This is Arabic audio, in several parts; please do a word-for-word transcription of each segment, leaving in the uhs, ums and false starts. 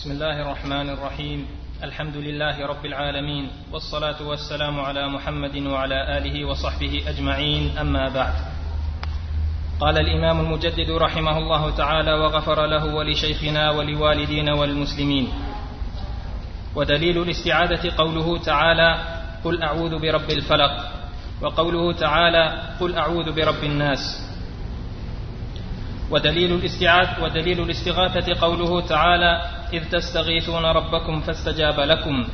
بسم الله الرحمن الرحيم. الحمد لله رب العالمين، والصلاة والسلام على محمد وعلى آله وصحبه أجمعين، أما بعد. قال الإمام المجدد رحمه الله تعالى وغفر له ولشيخنا ولوالدينا والمسلمين: ودليل الاستعاذة قوله تعالى: قل أعوذ برب الفلق، وقوله تعالى: قل أعوذ برب الناس. ودليل الاستعاذة ودليل الاستغاثة قوله تعالى: إذ تستغيثون ربكم فاستجاب لكم.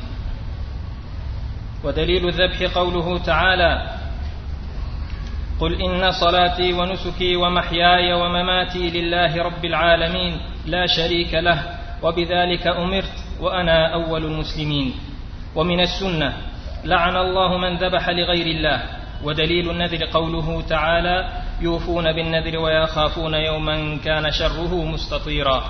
ودليل الذبح قوله تعالى: قل إن صلاتي ونسكي ومحياي ومماتي لله رب العالمين لا شريك له وبذلك أمرت وأنا أول المسلمين. ومن السنة: لعن الله من ذبح لغير الله. ودليل النذر قوله تعالى: يوفون بالنذر ويخافون يوما كان شره مستطيرا.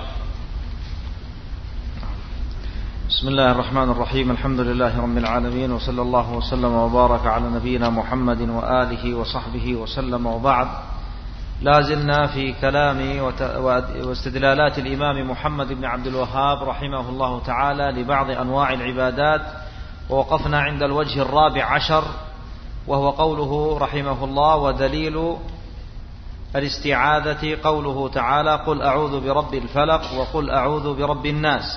بسم الله الرحمن الرحيم. الحمد لله رب العالمين، وصلى الله وسلم وبارك على نبينا محمد وآله وصحبه وسلم، وبعد. لازلنا في كلام واستدلالات الإمام محمد بن عبد الوهاب رحمه الله تعالى لبعض أنواع العبادات، ووقفنا عند الوجه الرابع عشر، وهو قوله رحمه الله: ودليل الاستعاذة قوله تعالى: قل أعوذ برب الفلق، وقل أعوذ برب الناس.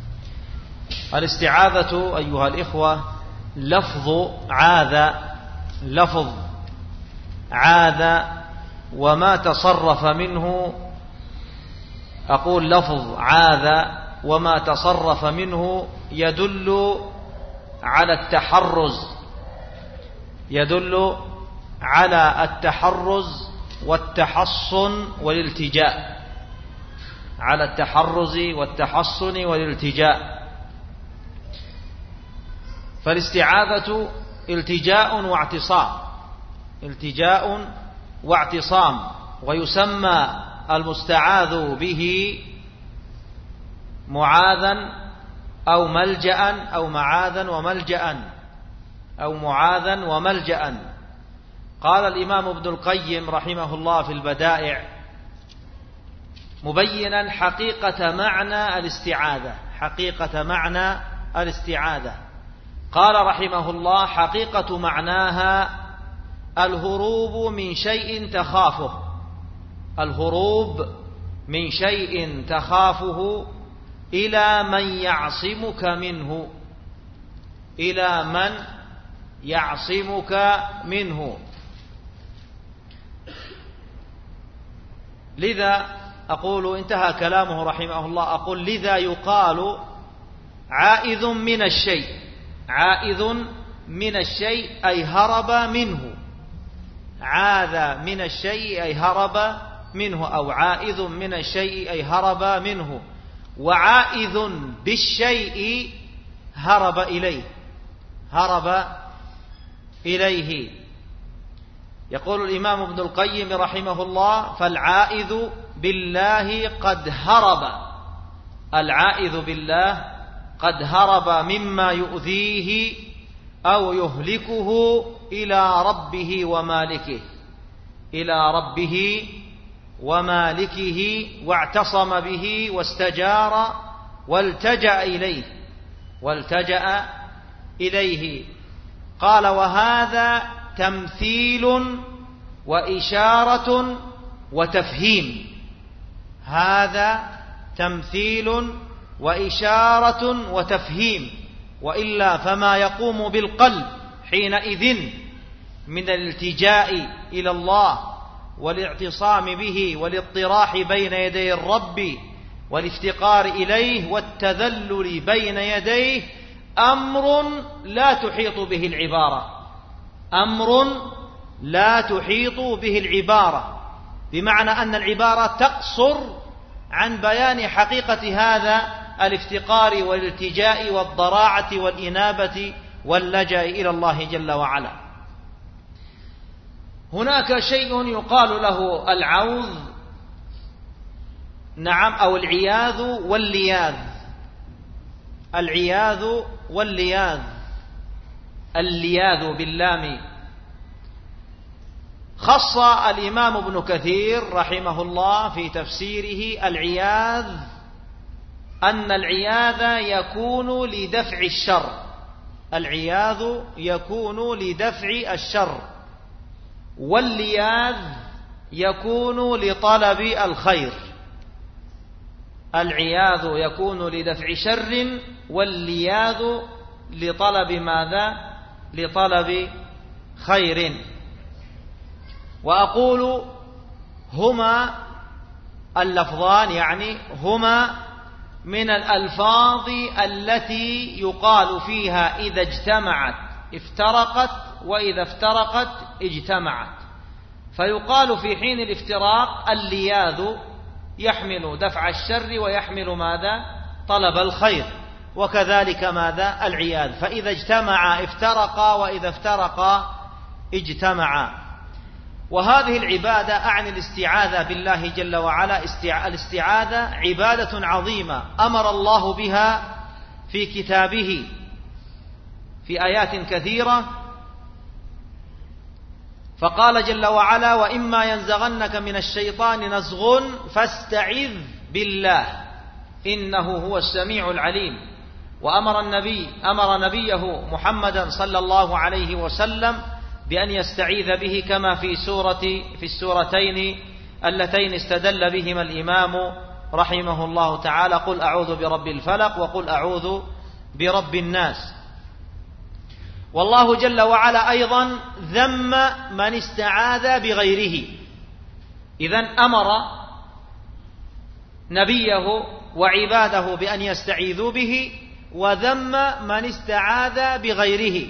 الاستعاذة أيها الإخوة لفظ عاذ، لفظ عاذ، وما تصرف منه، أقول لفظ عاذ وما تصرف منه يدل على التحرز، يدل على التحرز والتحصن والالتجاء، على التحرز والتحصن والالتجاء. فالاستعاذة التجاء واعتصام، التجاء واعتصام، ويسمى المستعاذ به معاذا أو ملجأ أو معاذا وملجأ أو معاذا وملجأ. قال الإمام ابن القيم رحمه الله في البدائع مبينا حقيقة معنى الاستعاذة، حقيقة معنى الاستعاذة. قال رحمه الله: حقيقة معناها الهروب من شيء تخافه، الهروب من شيء تخافه إلى من يعصمك منه، إلى من يعصمك منه. لذا أقول، انتهى كلامه رحمه الله، أقول: لذا يقال عائذ من الشيء، عائذ من الشيء أي هرب منه، عاذ من الشيء أي هرب منه، أو عائذ من الشيء أي هرب منه. وعائذ بالشيء هرب إليه، هرب إليه. يقول الإمام ابن القيم رحمه الله: فالعائذ بالله قد هرب، العائذ بالله قد هرب مما يؤذيه أو يهلكه إلى ربه ومالكه، إلى ربه ومالكه، واعتصم به واستجار والتجأ إليه، والتجأ إليه. قال: وهذا تمثيل وإشارة وتفهيم، هذا تمثيل وإشارة وتفهيم، وإلا فما يقوم بالقلب حينئذ من الالتجاء إلى الله والاعتصام به والاضطراح بين يدي الرب والافتقار إليه والتذلل بين يديه أمر لا تحيط به العبارة، أمر لا تحيط به العبارة، بمعنى أن العبارة تقصر عن بيان حقيقة هذا الافتقار والالتجاء والضراعة والإنابة واللجأ إلى الله جل وعلا. هناك شيء يقال له العوذ، نعم، أو العياذ واللياذ، العياذ واللياذ، اللياذ باللام. خص الإمام ابن كثير رحمه الله في تفسيره العياذ أن العياذ يكون لدفع الشر، العياذ يكون لدفع الشر، واللياذ يكون لطلب الخير. العياذ يكون لدفع شر، واللياذ لطلب ماذا؟ لطلب خير. وأقول هما اللفظان يعني هما من الألفاظ التي يقال فيها إذا اجتمعت افترقت، وإذا افترقت اجتمعت. فيقال في حين الافتراق اللياذ يحمل دفع الشر ويحمل ماذا؟ طلب الخير. وكذلك ماذا؟ العياذ. فإذا اجتمع افترقا، وإذا افترقا اجتمعا. وهذه العبادة أعني الاستعاذة بالله جل وعلا. الاستعاذة عبادة عظيمة أمر الله بها في كتابه في آيات كثيرة، فقال جل وعلا: وإما ينزغنك من الشيطان نزغ فاستعذ بالله إنه هو السميع العليم. وأمر النبي أمر نبيه محمدا صلى الله عليه وسلم بأن يستعيذ به، كما في سورة في السورتين اللتين استدل بهما الإمام رحمه الله تعالى: قل أعوذ برب الفلق، وقل أعوذ برب الناس. والله جل وعلا أيضا ذم من استعاذ بغيره، إذن أمر نبيه وعباده بأن يستعيذوا به، وذم من استعاذ بغيره.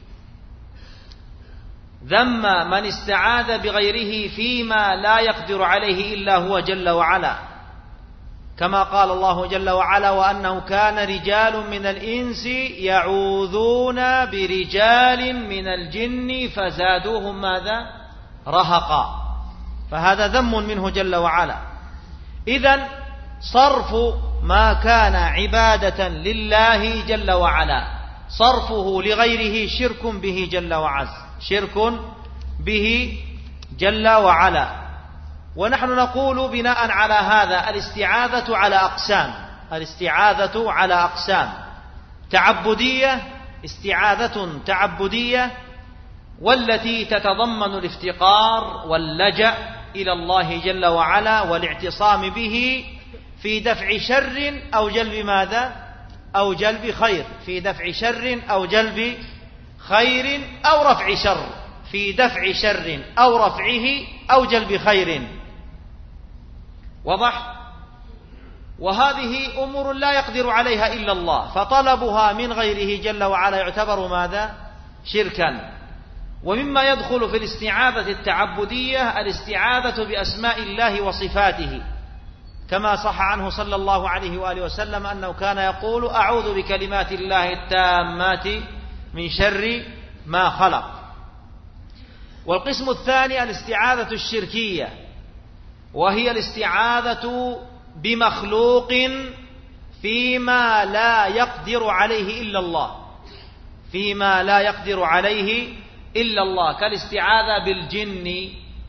ذم من استعاذ بغيره فيما لا يقدر عليه إلا هو جل وعلا، كما قال الله جل وعلا: وأنه كان رجال من الإنس يعوذون برجال من الجن فزادوهم ماذا؟ رهقا. فهذا ذم منه جل وعلا. إذن صرف ما كان عبادة لله جل وعلا، صرفه لغيره شرك به جل وعز، شرك به جل وعلا. ونحن نقول بناء على هذا: الاستعاذة على أقسام، الاستعاذة على أقسام: تعبدية، استعاذة تعبدية، والتي تتضمن الافتقار واللجأ إلى الله جل وعلا والاعتصام به في دفع شر أو جلب ماذا؟ أو جلب خير، في دفع شر أو جلب خير، أو رفع شر، في دفع شر أو رفعه أو جلب خير. وضح؟ وهذه أمور لا يقدر عليها إلا الله، فطلبها من غيره جل وعلا يعتبر ماذا؟ شركا. ومما يدخل في الاستعاذة التعبدية الاستعاذة بأسماء الله وصفاته، كما صح عنه صلى الله عليه وآله وسلم أنه كان يقول: أعوذ بكلمات الله التامات من شر ما خلق. والقسم الثاني الاستعاذة الشركية، وهي الاستعاذة بمخلوق فيما لا يقدر عليه إلا الله، فيما لا يقدر عليه إلا الله، كالاستعاذة بالجن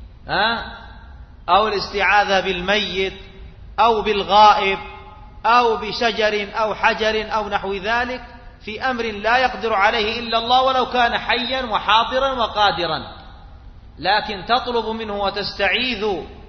أو الاستعاذة بالميت أو بالغائب أو بشجر أو حجر أو نحو ذلك، في أمر لا يقدر عليه إلا الله ولو كان حيا وحاضرا وقادرا، لكن تطلب منه وتستعيذ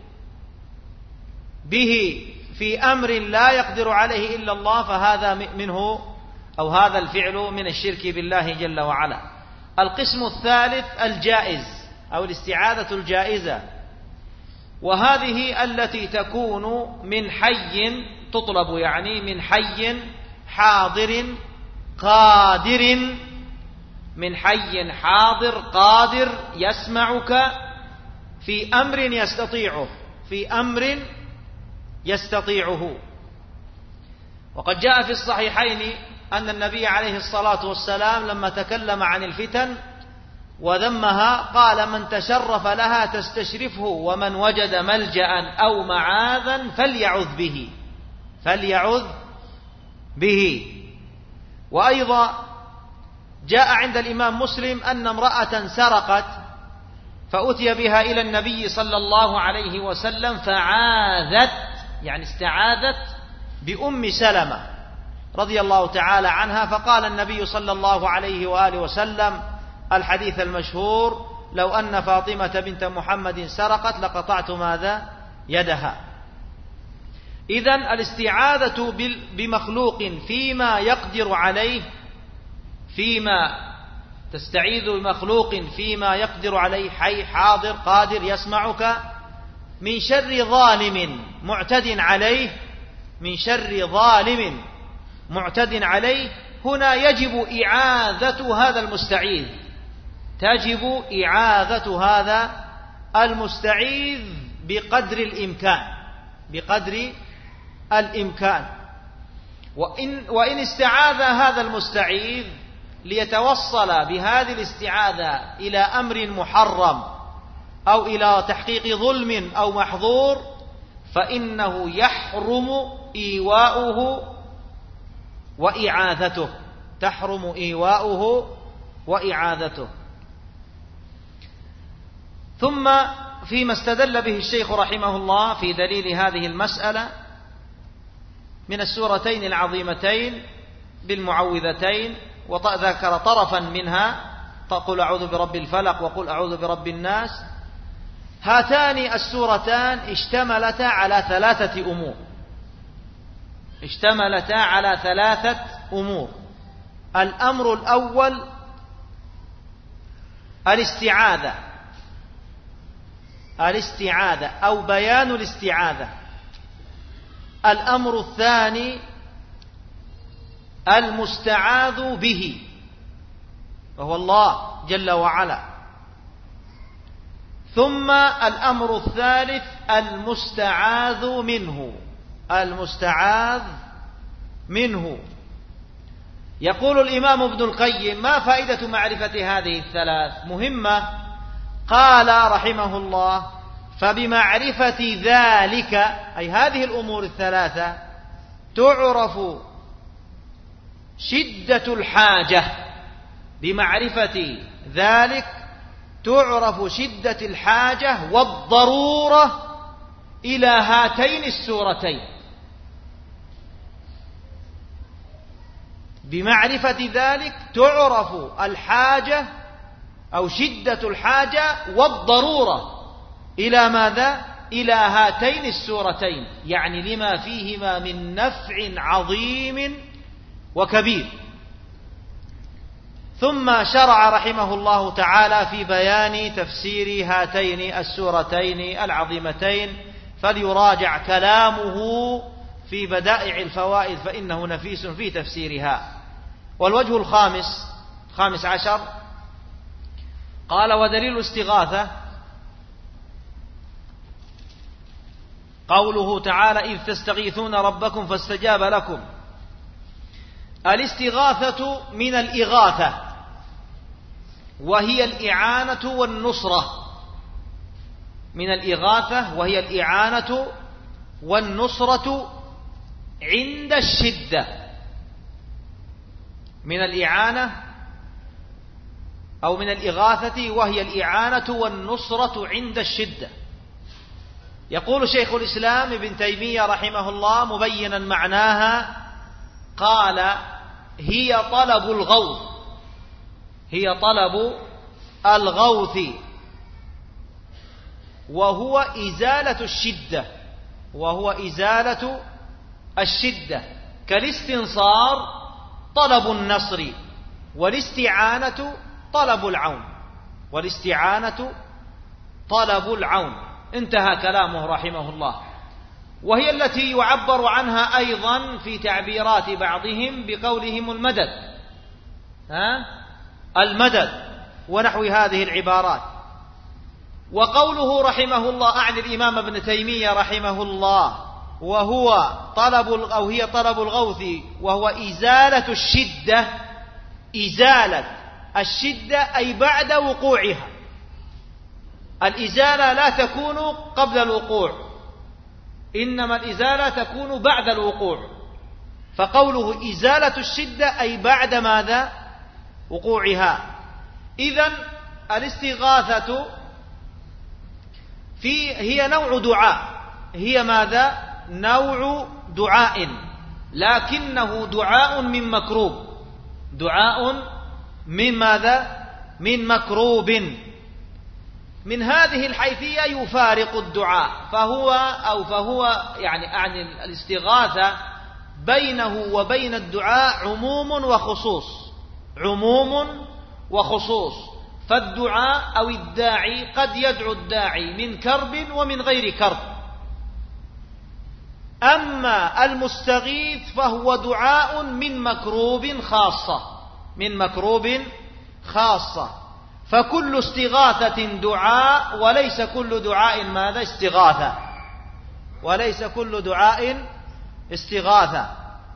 به في أمر لا يقدر عليه إلا الله، فهذا منه أو هذا الفعل من الشرك بالله جل وعلا. القسم الثالث الجائز أو الاستعاذة الجائزة، وهذه التي تكون من حي، تطلب يعني من حي حاضر قادر، من حي حاضر قادر يسمعك في أمر يستطيعه، في أمر يستطيعه. وقد جاء في الصحيحين أن النبي عليه الصلاة والسلام لما تكلم عن الفتن وذمها قال: من تشرف لها تستشرفه، ومن وجد ملجأ أو معاذا فليعذ به، فليعذ به. وأيضا جاء عند الإمام مسلم أن امرأة سرقت فأتي بها إلى النبي صلى الله عليه وسلم فعاذت، يعني استعاذت بأم سلمة، رضي الله تعالى عنها، فقال النبي صلى الله عليه وآله وسلم الحديث المشهور: لو أن فاطمة بنت محمد سرقت لقطعت ماذا؟ يدها. إذن الاستعاذة بمخلوق فيما يقدر عليه، فيما تستعيذ بمخلوق فيما يقدر عليه، حي حاضر قادر يسمعك، من شر ظالم معتد عليه، من شر ظالم معتد عليه، هنا يجب إعاذة هذا المستعيذ، تجب إعاذة هذا المستعيذ بقدر الإمكان، بقدر الإمكان. وإن, وإن استعاذ هذا المستعيذ ليتوصل بهذه الاستعاذة إلى أمر محرم أو إلى تحقيق ظلم أو محظور، فإنه يحرم إيواؤه وإعاذته، تحرم إيواؤه وإعاذته. ثم فيما استدل به الشيخ رحمه الله في دليل هذه المسألة من السورتين العظيمتين بالمعوذتين، وذكر طرفا منها: قل أعوذ برب الفلق وقل أعوذ برب الناس. هاتان السورتان اشتملتا على ثلاثة أمور، اشتملتا على ثلاثة أمور. الأمر الأول الاستعاذة، الاستعاذة أو بيان الاستعاذة. الأمر الثاني المستعاذ به وهو الله جل وعلا. ثم الأمر الثالث المستعاذ منه، المستعاذ منه. يقول الإمام ابن القيم: ما فائدة معرفة هذه الثلاث؟ مهمة. قال رحمه الله: فبمعرفة ذلك، أي هذه الأمور الثلاثة، تعرف شدة الحاجة. بمعرفة ذلك تعرف شدة الحاجة والضرورة إلى هاتين السورتين. بمعرفة ذلك تعرف الحاجة أو شدة الحاجة والضرورة إلى ماذا؟ إلى هاتين السورتين، يعني لما فيهما من نفع عظيم وكبير. ثم شرع رحمه الله تعالى في بيان تفسير هاتين السورتين العظيمتين، فليراجع كلامه في بدائع الفوائد فإنه نفيس في تفسيرها. والوجه الخامس خامس عشر قال: ودليل الاستغاثة قوله تعالى: إذ تستغيثون ربكم فاستجاب لكم. الاستغاثة من الإغاثة، وهي الإعانة والنصرة. من الإغاثة وهي الإعانة والنصرة عند الشدة. من الإعانة أو من الإغاثة وهي الإعانة والنصرة عند الشدة. يقول شيخ الإسلام ابن تيمية رحمه الله مبينا معناها، قال: هي طلب الغوث، هي طلب الغوث، وهو إزالة الشدة، وهو إزالة الشدة، كالاستنصار طلب النصر، والاستعانة طلب العون، والاستعانة طلب العون. انتهى كلامه رحمه الله. وهي التي يعبر عنها أيضا في تعبيرات بعضهم بقولهم المدد، ها؟ المدد ونحو هذه العبارات. وقوله رحمه الله أعني الإمام ابن تيمية رحمه الله، وهو طلب أو هي طلب الغوث، وهو إزالة الشدة. إزالة الشدة أي بعد وقوعها. الإزالة لا تكون قبل الوقوع، إنما الإزالة تكون بعد الوقوع. فقوله إزالة الشدة أي بعد ماذا؟ وقوعها. إذن الاستغاثة في هي نوع دعاء، هي ماذا؟ نوع دعاء لكنه دعاء من مكروب، دعاء من ماذا؟ من مكروب. من هذه الحيثية يفارق الدعاء، فهو أو فهو يعني أعني الاستغاثة بينه وبين الدعاء عموم وخصوص، عموم وخصوص. فالدعاء أو الداعي قد يدعو الداعي من كرب ومن غير كرب، أما المستغيث فهو دعاء من مكروب خاصة، من مكروب خاصة. فكل استغاثة دعاء، وليس كل دعاء ماذا؟ استغاثة، وليس كل دعاء استغاثة.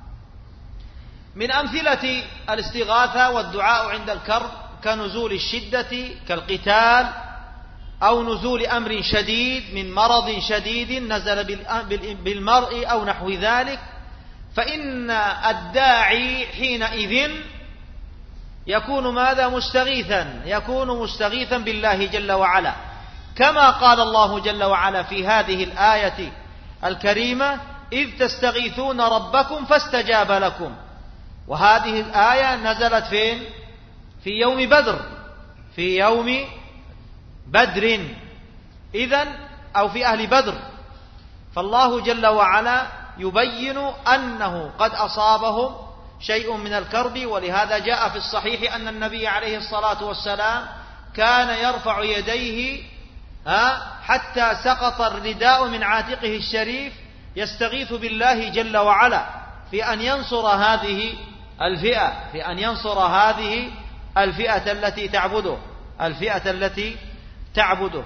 من أمثلة الاستغاثة والدعاء عند الكرب كنزول الشدة كالقتال، أو نزول أمر شديد من مرض شديد نزل بالمرء أو نحو ذلك، فإن الداعي حينئذ يكون ماذا؟ مستغيثا، يكون مستغيثا بالله جل وعلا، كما قال الله جل وعلا في هذه الآية الكريمة: إذ تستغيثون ربكم فاستجاب لكم. وهذه الآية نزلت فين؟ في يوم بدر، في يوم بدر إذن، أو في أهل بدر. فالله جل وعلا يبين أنه قد أصابهم شيء من الكرب، ولهذا جاء في الصحيح أن النبي عليه الصلاة والسلام كان يرفع يديه حتى سقط الرداء من عاتقه الشريف، يستغيث بالله جل وعلا في أن ينصر هذه الفئة، في أن ينصر هذه الفئة التي تعبده، الفئة التي تعبده.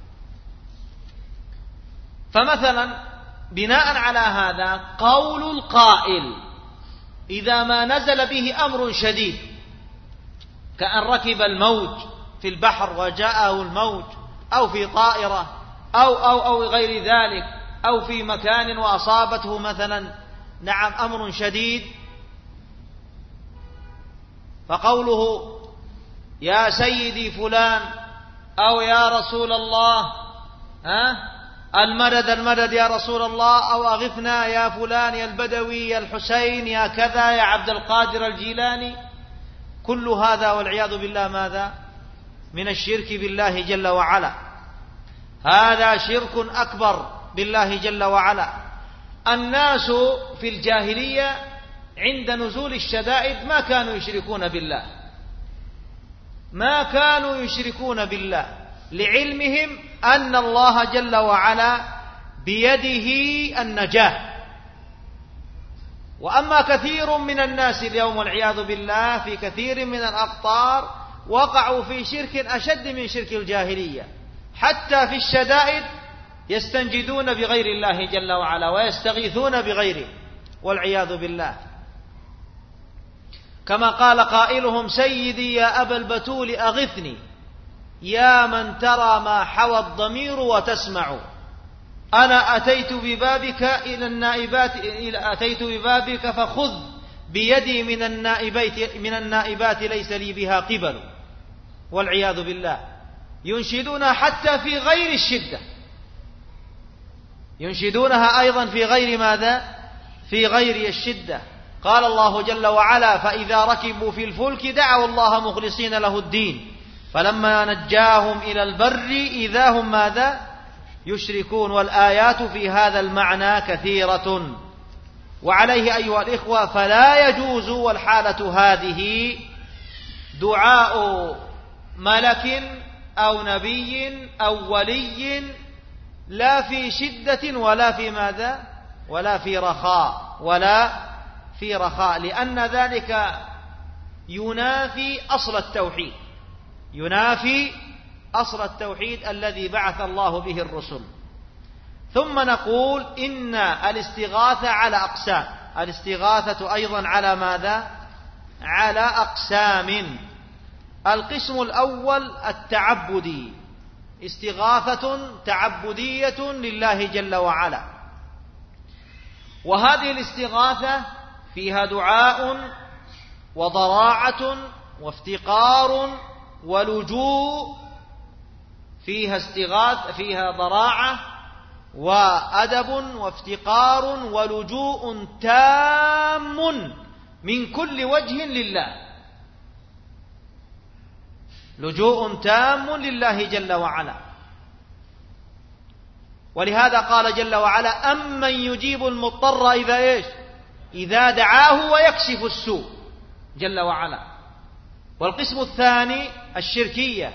فمثلا بناء على هذا قول القائل إذا ما نزل به أمر شديد، كأن ركب الموج في البحر وجاءه الموج، أو في طائرة أو أو أو غير ذلك، أو في مكان وأصابته مثلا نعم أمر شديد، فقوله يا سيدي فلان أو يا رسول الله ها المدد المدد يا رسول الله، أو أغثنا يا فلان يا البدوي يا الحسين يا كذا يا عبد القادر الجيلاني، كل هذا والعياذ بالله ماذا؟ من الشرك بالله جل وعلا. هذا شرك أكبر بالله جل وعلا. الناس في الجاهلية عند نزول الشدائد ما كانوا يشركون بالله، ما كانوا يشركون بالله، لعلمهم أن الله جل وعلا بيده النجاة. وأما كثير من الناس اليوم والعياذ بالله في كثير من الأقطار وقعوا في شرك أشد من شرك الجاهلية، حتى في الشدائد يستنجدون بغير الله جل وعلا ويستغيثون بغيره والعياذ بالله، كما قال قائلهم سيدي يا أبا البتول أغثني يا من ترى ما حوى الضمير وتسمع، أنا أتيت ببابك إلى النائبات أتيت ببابك فخذ بيدي من النائبات من النائبات ليس لي بها قبل والعياذ بالله. ينشدونها حتى في غير الشدة، ينشدونها أيضا في غير ماذا؟ في غير الشدة. قال الله جل وعلا فإذا ركبوا في الفلك دعوا الله مخلصين له الدين فلما نجاهم إلى البر إذا هم ماذا؟ يشركون. والآيات في هذا المعنى كثيرة. وعليه أيها الإخوة فلا يجوز والحالة هذه دعاء ملك أو نبي أو ولي لا في شدة ولا في ماذا؟ ولا في رخاء، ولا في رخاء، لأن ذلك ينافي أصل التوحيد، ينافي أصل التوحيد الذي بعث الله به الرسل. ثم نقول إن الاستغاثة على أقسام، الاستغاثة أيضا على ماذا؟ على أقسام. القسم الأول التعبدي، استغاثة تعبدية لله جل وعلا، وهذه الاستغاثة فيها دعاء وضراعة وافتقار ولجوء، فيها استغاثة فيها ضراعة وأدب وافتقار ولجوء تام من كل وجه لله، لجوء تام لله جل وعلا. ولهذا قال جل وعلا: أمن يجيب المضطر إذا إيش إذا دعاه ويكشف السوء جل وعلا. والقسم الثاني الشركية،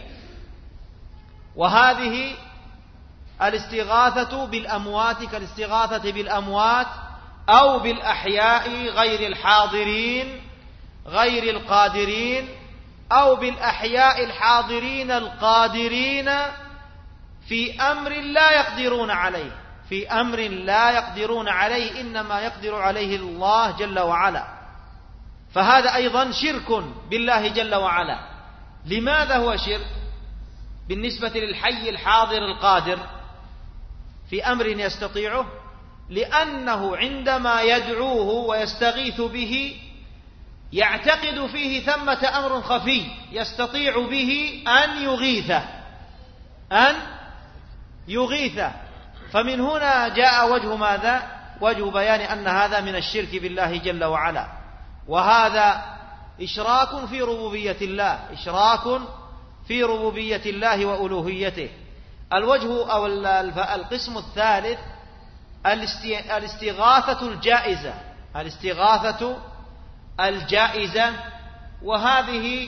وهذه الاستغاثة بالأموات كالاستغاثة بالأموات أو بالأحياء غير الحاضرين غير القادرين، أو بالأحياء الحاضرين القادرين في أمر لا يقدرون عليه في أمر لا يقدرون عليه إنما يقدر عليه الله جل وعلا. فهذا أيضا شرك بالله جل وعلا. لماذا هو شرك بالنسبة للحي الحاضر القادر في أمر يستطيعه؟ لأنه عندما يدعوه ويستغيث به يعتقد فيه ثمة أمر خفي يستطيع به أن يغيثه أن يغيثه فمن هنا جاء وجه ماذا؟ وجه بيان أن هذا من الشرك بالله جل وعلا، وهذا إشراك في ربوبية الله إشراك في ربوبية الله وألوهيته. الوجه أو القسم الثالث الاستغاثة الجائزة الاستغاثة الجائزة وهذه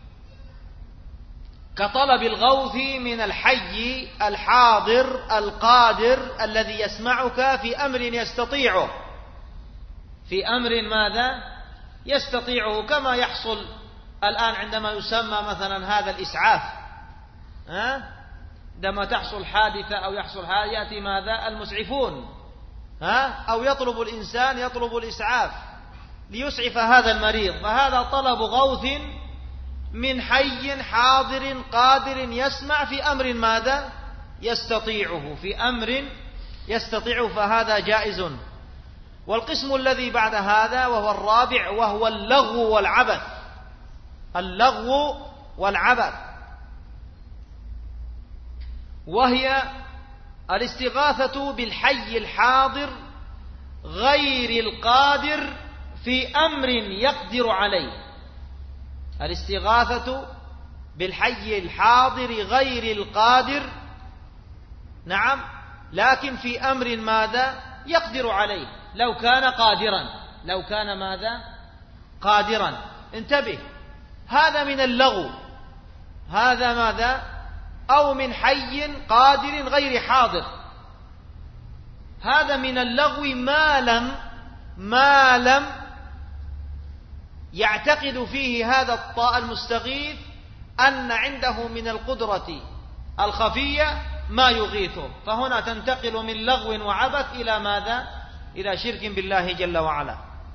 كطلب الغوث من الحي الحاضر القادر الذي يسمعك في أمر يستطيعه في أمر ماذا يستطيعه، كما يحصل الآن عندما يسمى مثلا هذا الإسعاف، ها؟ عندما تحصل حادثة أو يحصل حادثة يأتي ماذا المسعفون، ها؟ أو يطلب الإنسان يطلب الإسعاف ليسعف هذا المريض، فهذا طلب غوث من حي حاضر قادر يسمع في أمر ماذا يستطيعه في أمر يستطيعه فهذا جائز. والقسم الذي بعد هذا وهو الرابع وهو اللغو والعبث اللغو والعبث وهي الاستغاثة بالحي الحاضر غير القادر في أمر يقدر عليه الاستغاثة بالحي الحاضر غير القادر، نعم، لكن في أمر ماذا يقدر عليه لو كان قادرا لو كان ماذا قادرا. انتبه، هذا من اللغو هذا ماذا أو من حي قادر غير حاضر، هذا من اللغو ما لم ما لم يعتقد فيه هذا الطاء المستغيث أن عنده من القدرة الخفية ما يغيثه، فهنا تنتقل من لغو وعبث إلى ماذا إلى شرك بالله جل وعلا.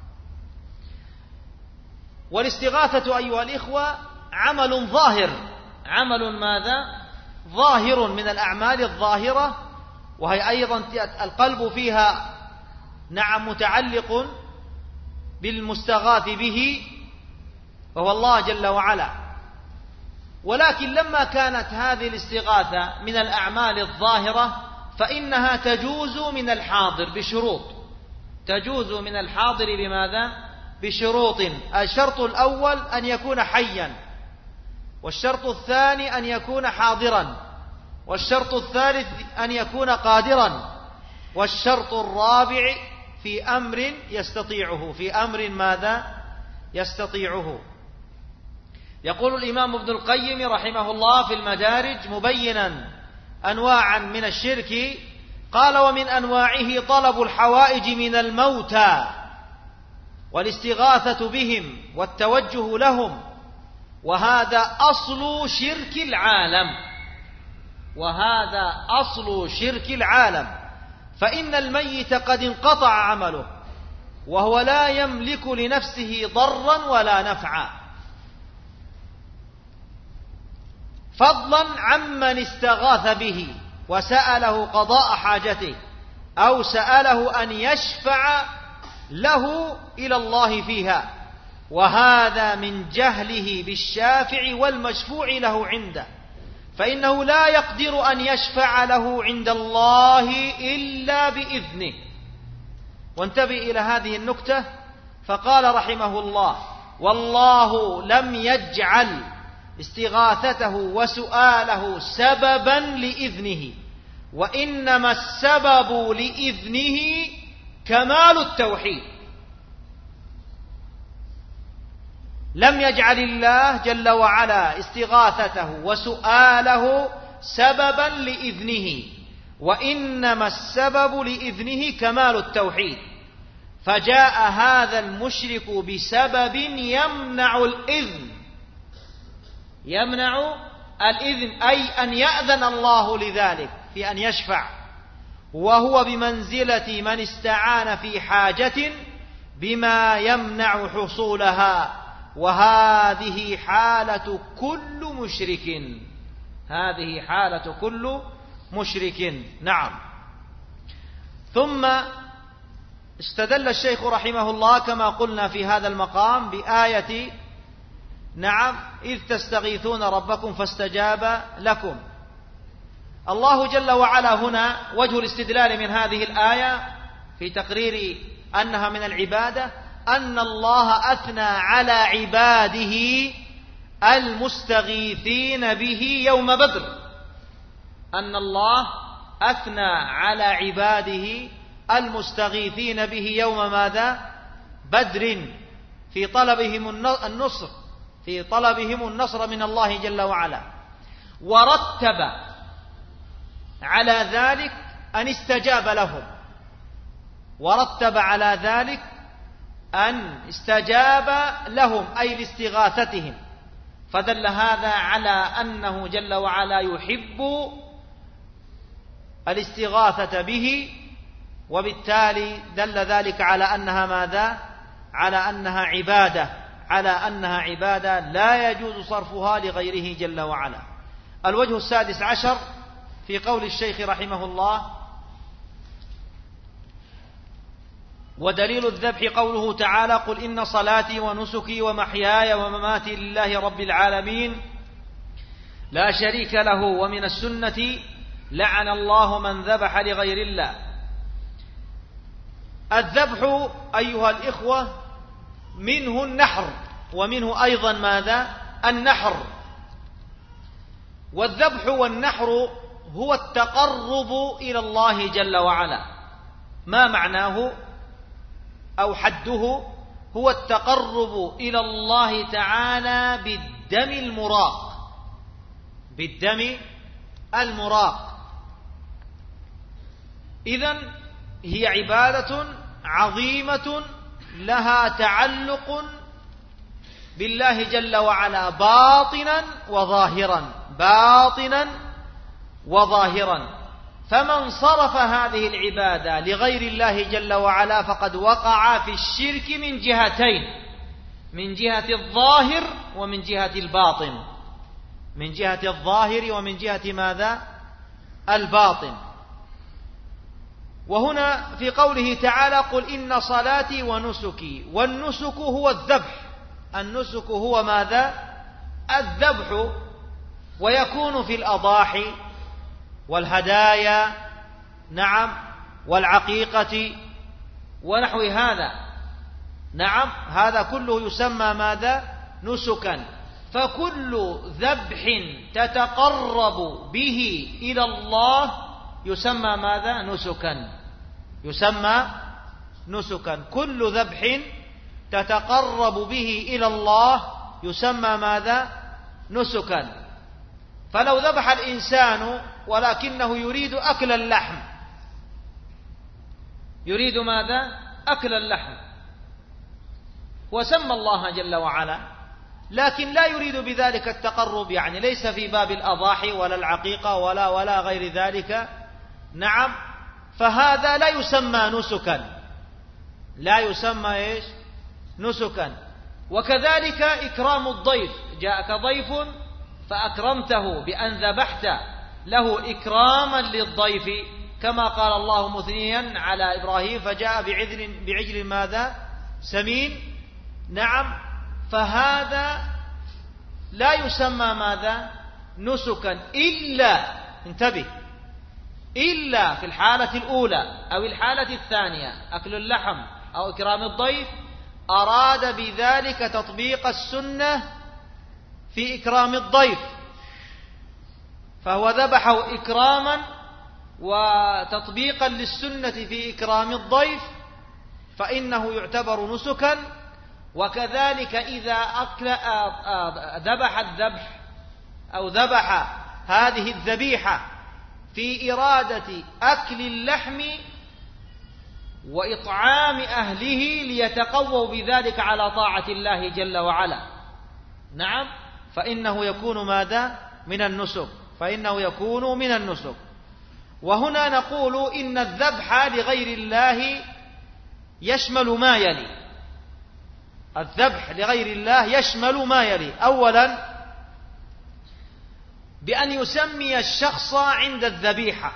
والاستغاثة أيها الإخوة عمل ظاهر عمل ماذا ظاهر من الأعمال الظاهرة، وهي أيضا القلب فيها نعم متعلق بالمستغاث به وهو الله جل وعلا. ولكن لما كانت هذه الاستغاثة من الأعمال الظاهرة فإنها تجوز من الحاضر بشروط تجوز من الحاضر بماذا بشروط. الشرط الأول أن يكون حيا، والشرط الثاني أن يكون حاضرا، والشرط الثالث أن يكون قادرا، والشرط الرابع في أمر يستطيعه في أمر ماذا يستطيعه. يقول الإمام ابن القيم رحمه الله في المدارج مبينا أنواعا من الشرك، قال: ومن أنواعه طلب الحوائج من الموتى والاستغاثة بهم والتوجه لهم، وهذا أصل شرك العالم وهذا أصل شرك العالم فإن الميت قد انقطع عمله وهو لا يملك لنفسه ضرا ولا نفعا، فضلا عمن استغاث به وسأله قضاء حاجته أو سأله أن يشفع له إلى الله فيها، وهذا من جهله بالشافع والمشفوع له عنده، فإنه لا يقدر أن يشفع له عند الله إلا بإذنه. وانتبه إلى هذه النكتة، فقال رحمه الله: والله لم يجعل استغاثته وسؤاله سببا لإذنه، وإنما السبب لإذنه كمال التوحيد. لم يجعل الله جل وعلا استغاثته وسؤاله سببا لإذنه، وإنما السبب لإذنه كمال التوحيد. فجاء هذا المشرك بسبب يمنع الإذن، يمنع الإذن أي أن يأذن الله لذلك في أن يشفع، وهو بمنزلة من استعان في حاجة بما يمنع حصولها، وهذه حالة كل مشرك، هذه حالة كل مشرك. نعم. ثم استدل الشيخ رحمه الله كما قلنا في هذا المقام بآية نعم إذ تستغيثون ربكم فاستجاب لكم. الله جل وعلا هنا وجه الاستدلال من هذه الآية في تقرير أنها من العبادة أن الله أثنى على عباده المستغيثين به يوم بدر، أن الله أثنى على عباده المستغيثين به يوم ماذا؟ بدر، في طلبهم النصر، في طلبهم النصر من الله جل وعلا. ورتب على ذلك أن استجاب لهم، ورتب على ذلك أن استجاب لهم أي لاستغاثتهم، فدل هذا على أنه جل وعلا يحب الاستغاثة به، وبالتالي دل ذلك على أنها ماذا؟ على أنها عبادة، على أنها عبادة لا يجوز صرفها لغيره جل وعلا. الوجه السادس عشر في قول الشيخ رحمه الله: ودليل الذبح قوله تعالى: قل إن صلاتي ونسكي ومحياي ومماتي لله رب العالمين لا شريك له. ومن السنة: لعن الله من ذبح لغير الله. الذبح أيها الإخوة منه النحر، ومنه أيضا ماذا؟ النحر. والذبح والنحر هو التقرب إلى الله جل وعلا. ما معناه أو حده؟ هو التقرب إلى الله تعالى بالدم المراق، بالدم المراق. إذن هي عبادة عظيمة لها تعلق بالله جل وعلا باطنا وظاهرا، باطنا وظاهرا. فمن صرف هذه العبادة لغير الله جل وعلا فقد وقع في الشرك من جهتين، من جهة الظاهر ومن جهة الباطن، من جهة الظاهر ومن جهة ماذا؟ الباطن. وهنا في قوله تعالى: قل إن صلاتي ونسكي. والنسك هو الذبح، النسك هو ماذا؟ الذبح. ويكون في الأضاحي والهدايا نعم والعقيقة ونحو هذا، نعم هذا كله يسمى ماذا؟ نسكا. فكل ذبح تتقرب به إلى الله يسمى ماذا؟ نسكا، يسمى نسكا. كل ذبح تتقرب به إلى الله يسمى ماذا؟ نسكا. فلو ذبح الإنسان ولكنه يريد أكل اللحم، يريد ماذا؟ أكل اللحم، وسمى الله جل وعلا، لكن لا يريد بذلك التقرب، يعني ليس في باب الأضاحي ولا العقيقة ولا ولا غير ذلك، نعم، فهذا لا يسمى نسكا، لا يسمى إيش؟ نسكا. وكذلك إكرام الضيف، جاءك ضيف فأكرمته بأن ذبحت له إكراما للضيف، كما قال الله مثنيا على إبراهيم: فجاء بعجل, بعجل ماذا؟ سمين. نعم، فهذا لا يسمى ماذا؟ نسكا إلا، انتبه، إلا في الحالة الأولى أو الحالة الثانية، أكل اللحم أو إكرام الضيف، أراد بذلك تطبيق السنة في إكرام الضيف، فهو ذبحه إكراما وتطبيقا للسنة في إكرام الضيف، فإنه يعتبر نسكا. وكذلك إذا أكل ذبح الذبح أو ذبح هذه الذبيحة في إرادة أكل اللحم وإطعام أهله ليتقووا بذلك على طاعة الله جل وعلا، نعم، فإنه يكون ماذا؟ من النسك، فإنه يكون من النسك. وهنا نقول إن الذبح لغير الله يشمل ما يلي، الذبح لغير الله يشمل ما يلي: أولا بأن يسمي الشخص عند الذبيحة،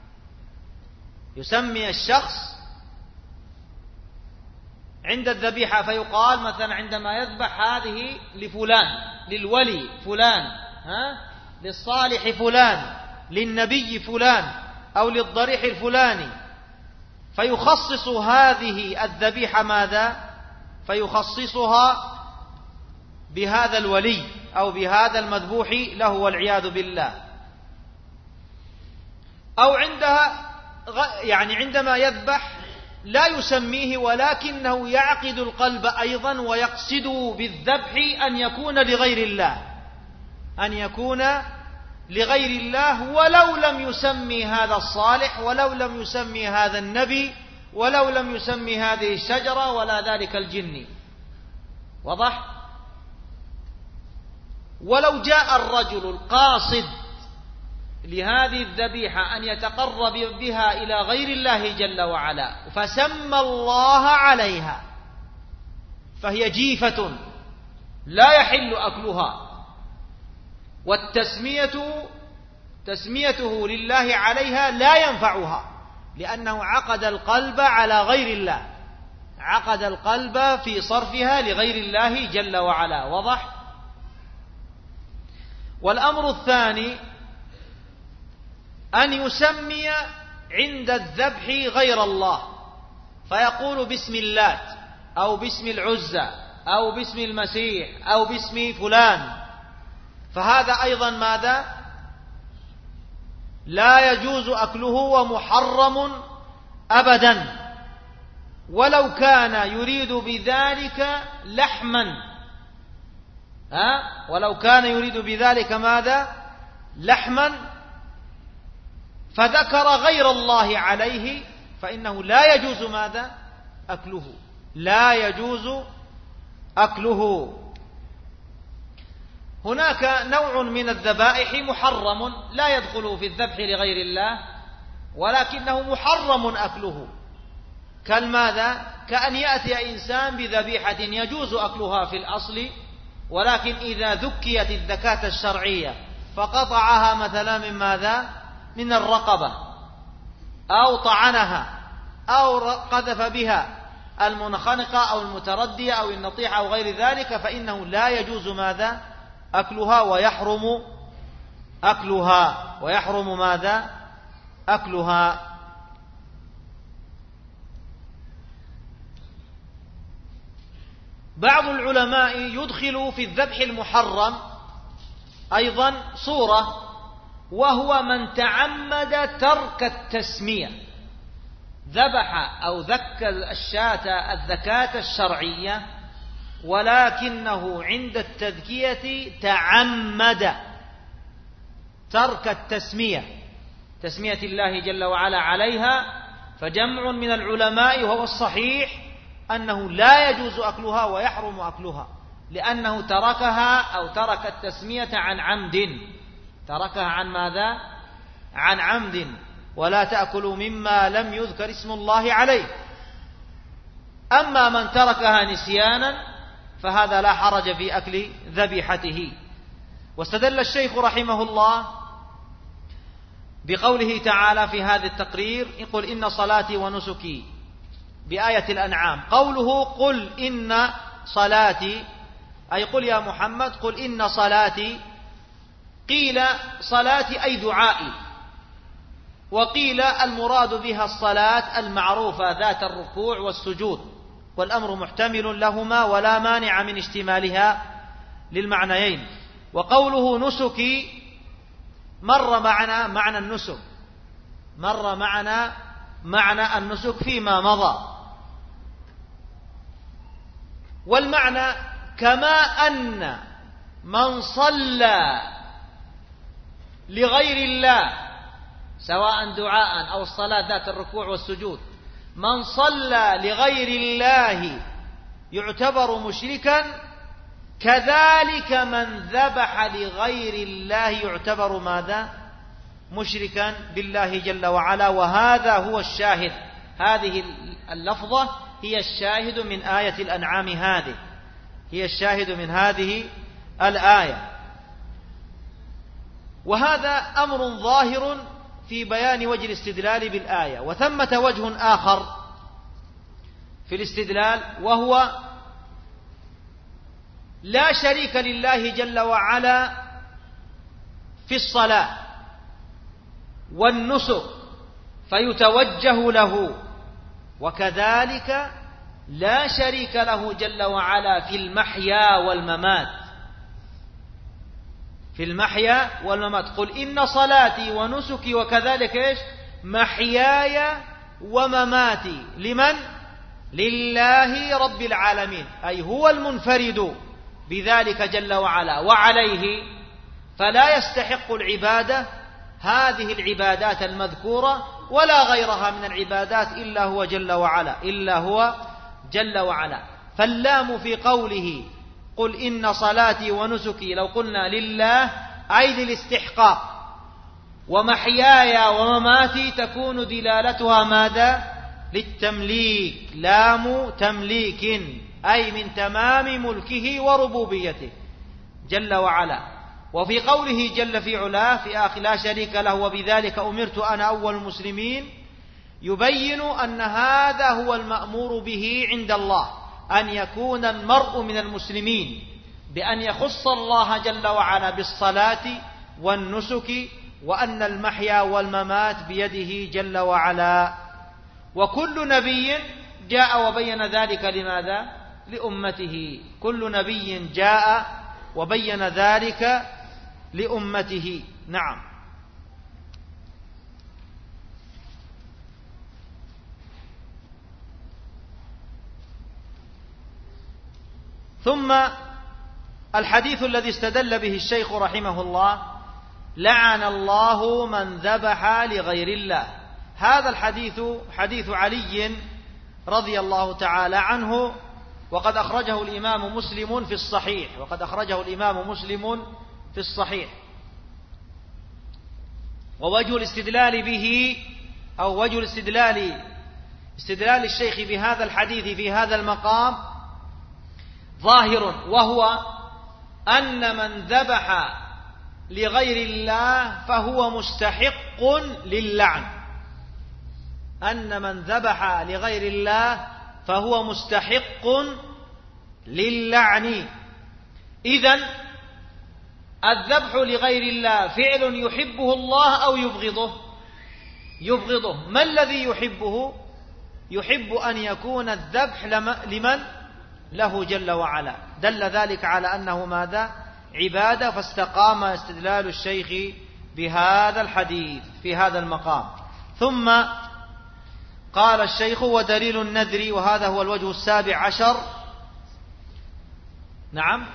يسمي الشخص عند الذبيحة، فيقال مثلا عندما يذبح هذه لفلان، للولي فلان، ها، للصالح فلان، للنبي فلان، أو للضريح الفلاني، فيخصص هذه الذبيحة ماذا؟ فيخصصها بهذا الولي أو بهذا المذبوح له والعياذ بالله. أو عندها يعني عندما يذبح لا يسميه، ولكنه يعقد القلب أيضا ويقصد بالذبح أن يكون لغير الله، أن يكون لغير الله، ولو لم يسمي هذا الصالح، ولو لم يسمي هذا النبي، ولو لم يسمي هذه الشجرة ولا ذلك الجن. واضح؟ ولو جاء الرجل القاصد لهذه الذبيحة أن يتقرب بها إلى غير الله جل وعلا فسمى الله عليها، فهي جيفة لا يحل أكلها، والتسمية تسميته لله عليها لا ينفعها، لأنه عقد القلب على غير الله، عقد القلب في صرفها لغير الله جل وعلا. واضح؟ والأمر الثاني أن يسمي عند الذبح غير الله، فيقول باسم اللات أو باسم العزى أو باسم المسيح أو باسم فلان، فهذا أيضا ماذا؟ لا يجوز أكله ومحرم أبدا، ولو كان يريد بذلك لحما، ها؟ ولو كان يريد بذلك ماذا؟ لحما، فذكر غير الله عليه، فإنه لا يجوز ماذا؟ أكله، لا يجوز أكله. هناك نوع من الذبائح محرم لا يدخل في الذبح لغير الله، ولكنه محرم أكله، كالماذا؟ كأن يأتي إنسان بذبيحة يجوز أكلها في الأصل، ولكن إذا ذكيت الذكاة الشرعية فقطعها مثلا من ماذا؟ من الرقبة، أو طعنها، أو قذف بها المنخنقة أو المتردية أو النطيحة أو غير ذلك، فإنه لا يجوز ماذا؟ أكلها، ويحرم أكلها، ويحرم ماذا؟ أكلها. بعض العلماء يدخل في الذبح المحرم أيضا صورة، وهو من تعمد ترك التسمية، ذبح أو ذكى الشاة الذكاة الشرعية، ولكنه عند التذكية تعمد ترك التسمية، تسمية الله جل وعلا عليها، فجمع من العلماء وهو الصحيح أنه لا يجوز أكلها ويحرم أكلها، لأنه تركها أو ترك التسمية عن عمد، تركها عن ماذا؟ عن عمد. ولا تأكلوا مما لم يذكر اسم الله عليه. أما من تركها نسيانا فهذا لا حرج في أكل ذبيحته. واستدل الشيخ رحمه الله بقوله تعالى في هذا التقرير: يقول إن صلاتي ونسكي، بآية الأنعام. قوله قل إن صلاتي، أي قل يا محمد قل إن صلاتي قيل صلاتي أي دعائي، وقيل المراد بها الصلاة المعروفة ذات الركوع والسجود، والأمر محتمل لهما ولا مانع من اشتمالها للمعنيين. وقوله نسكي مر معنا معنى النسك، مر معنا معنى النسك فيما مضى، والمعنى كما أن من صلى لغير الله سواء دعاء أو الصلاة ذات الركوع والسجود، من صلى لغير الله يعتبر مشركا، كذلك من ذبح لغير الله يعتبر ماذا؟ مشركا بالله جل وعلا. وهذا هو الشاهد، هذه اللفظة هي الشاهد من آية الأنعام، هذه هي الشاهد من هذه الآية. وهذا أمر ظاهر في بيان وجه الاستدلال بالآية. وثمة وجه آخر في الاستدلال، وهو لا شريك لله جل وعلا في الصلاة والنسك فيتوجه له، وكذلك لا شريك له جل وعلا في المحيا والممات، في المحيا والممات. قل إن صلاتي ونسكي وكذلك إيش؟ محياي ومماتي لمن؟ لله رب العالمين، أي هو المنفرد بذلك جل وعلا، وعليه فلا يستحق العبادة هذه العبادات المذكورة ولا غيرها من العبادات إلا هو جل وعلا، إلا هو جل وعلا. فاللام في قوله قل إن صلاتي ونسكي لو قلنا لله أي للاستحقاق، ومحياي ومماتي تكون دلالتها ماذا؟ للتمليك، لام تمليك، أي من تمام ملكه وربوبيته جل وعلا. وفي قوله جل في علاه في آخر لا شريك له وبذلك أمرت أنا أول المسلمين، يبين أن هذا هو المأمور به عند الله، أن يكون المرء من المسلمين بأن يخص الله جل وعلا بالصلاة والنسك، وأن المحيا والممات بيده جل وعلا. وكل نبي جاء وبين ذلك لماذا؟ لأمته، كل نبي جاء وبين ذلك لأمته. نعم. ثم الحديث الذي استدل به الشيخ رحمه الله: لعن الله من ذبح لغير الله. هذا الحديث حديث علي رضي الله تعالى عنه، وقد أخرجه الإمام مسلم في الصحيح، وقد أخرجه الإمام مسلم في الصحيح. ووجه الاستدلال به أو وجه الاستدلال استدلال الشيخ بهذا الحديث في هذا المقام ظاهر، وهو أن من ذبح لغير الله فهو مستحق للعن، أن من ذبح لغير الله فهو مستحق للعن. إذن الذبح لغير الله فعل يحبه الله أو يبغضه؟ يبغضه. ما الذي يحبه؟ يحب أن يكون الذبح لمن؟ له جل وعلا. دل ذلك على أنه ماذا؟ عبادة. فاستقام استدلال الشيخ بهذا الحديث في هذا المقام. ثم قال الشيخ: ودليل النذر، وهذا هو الوجه السابع عشر. نعم.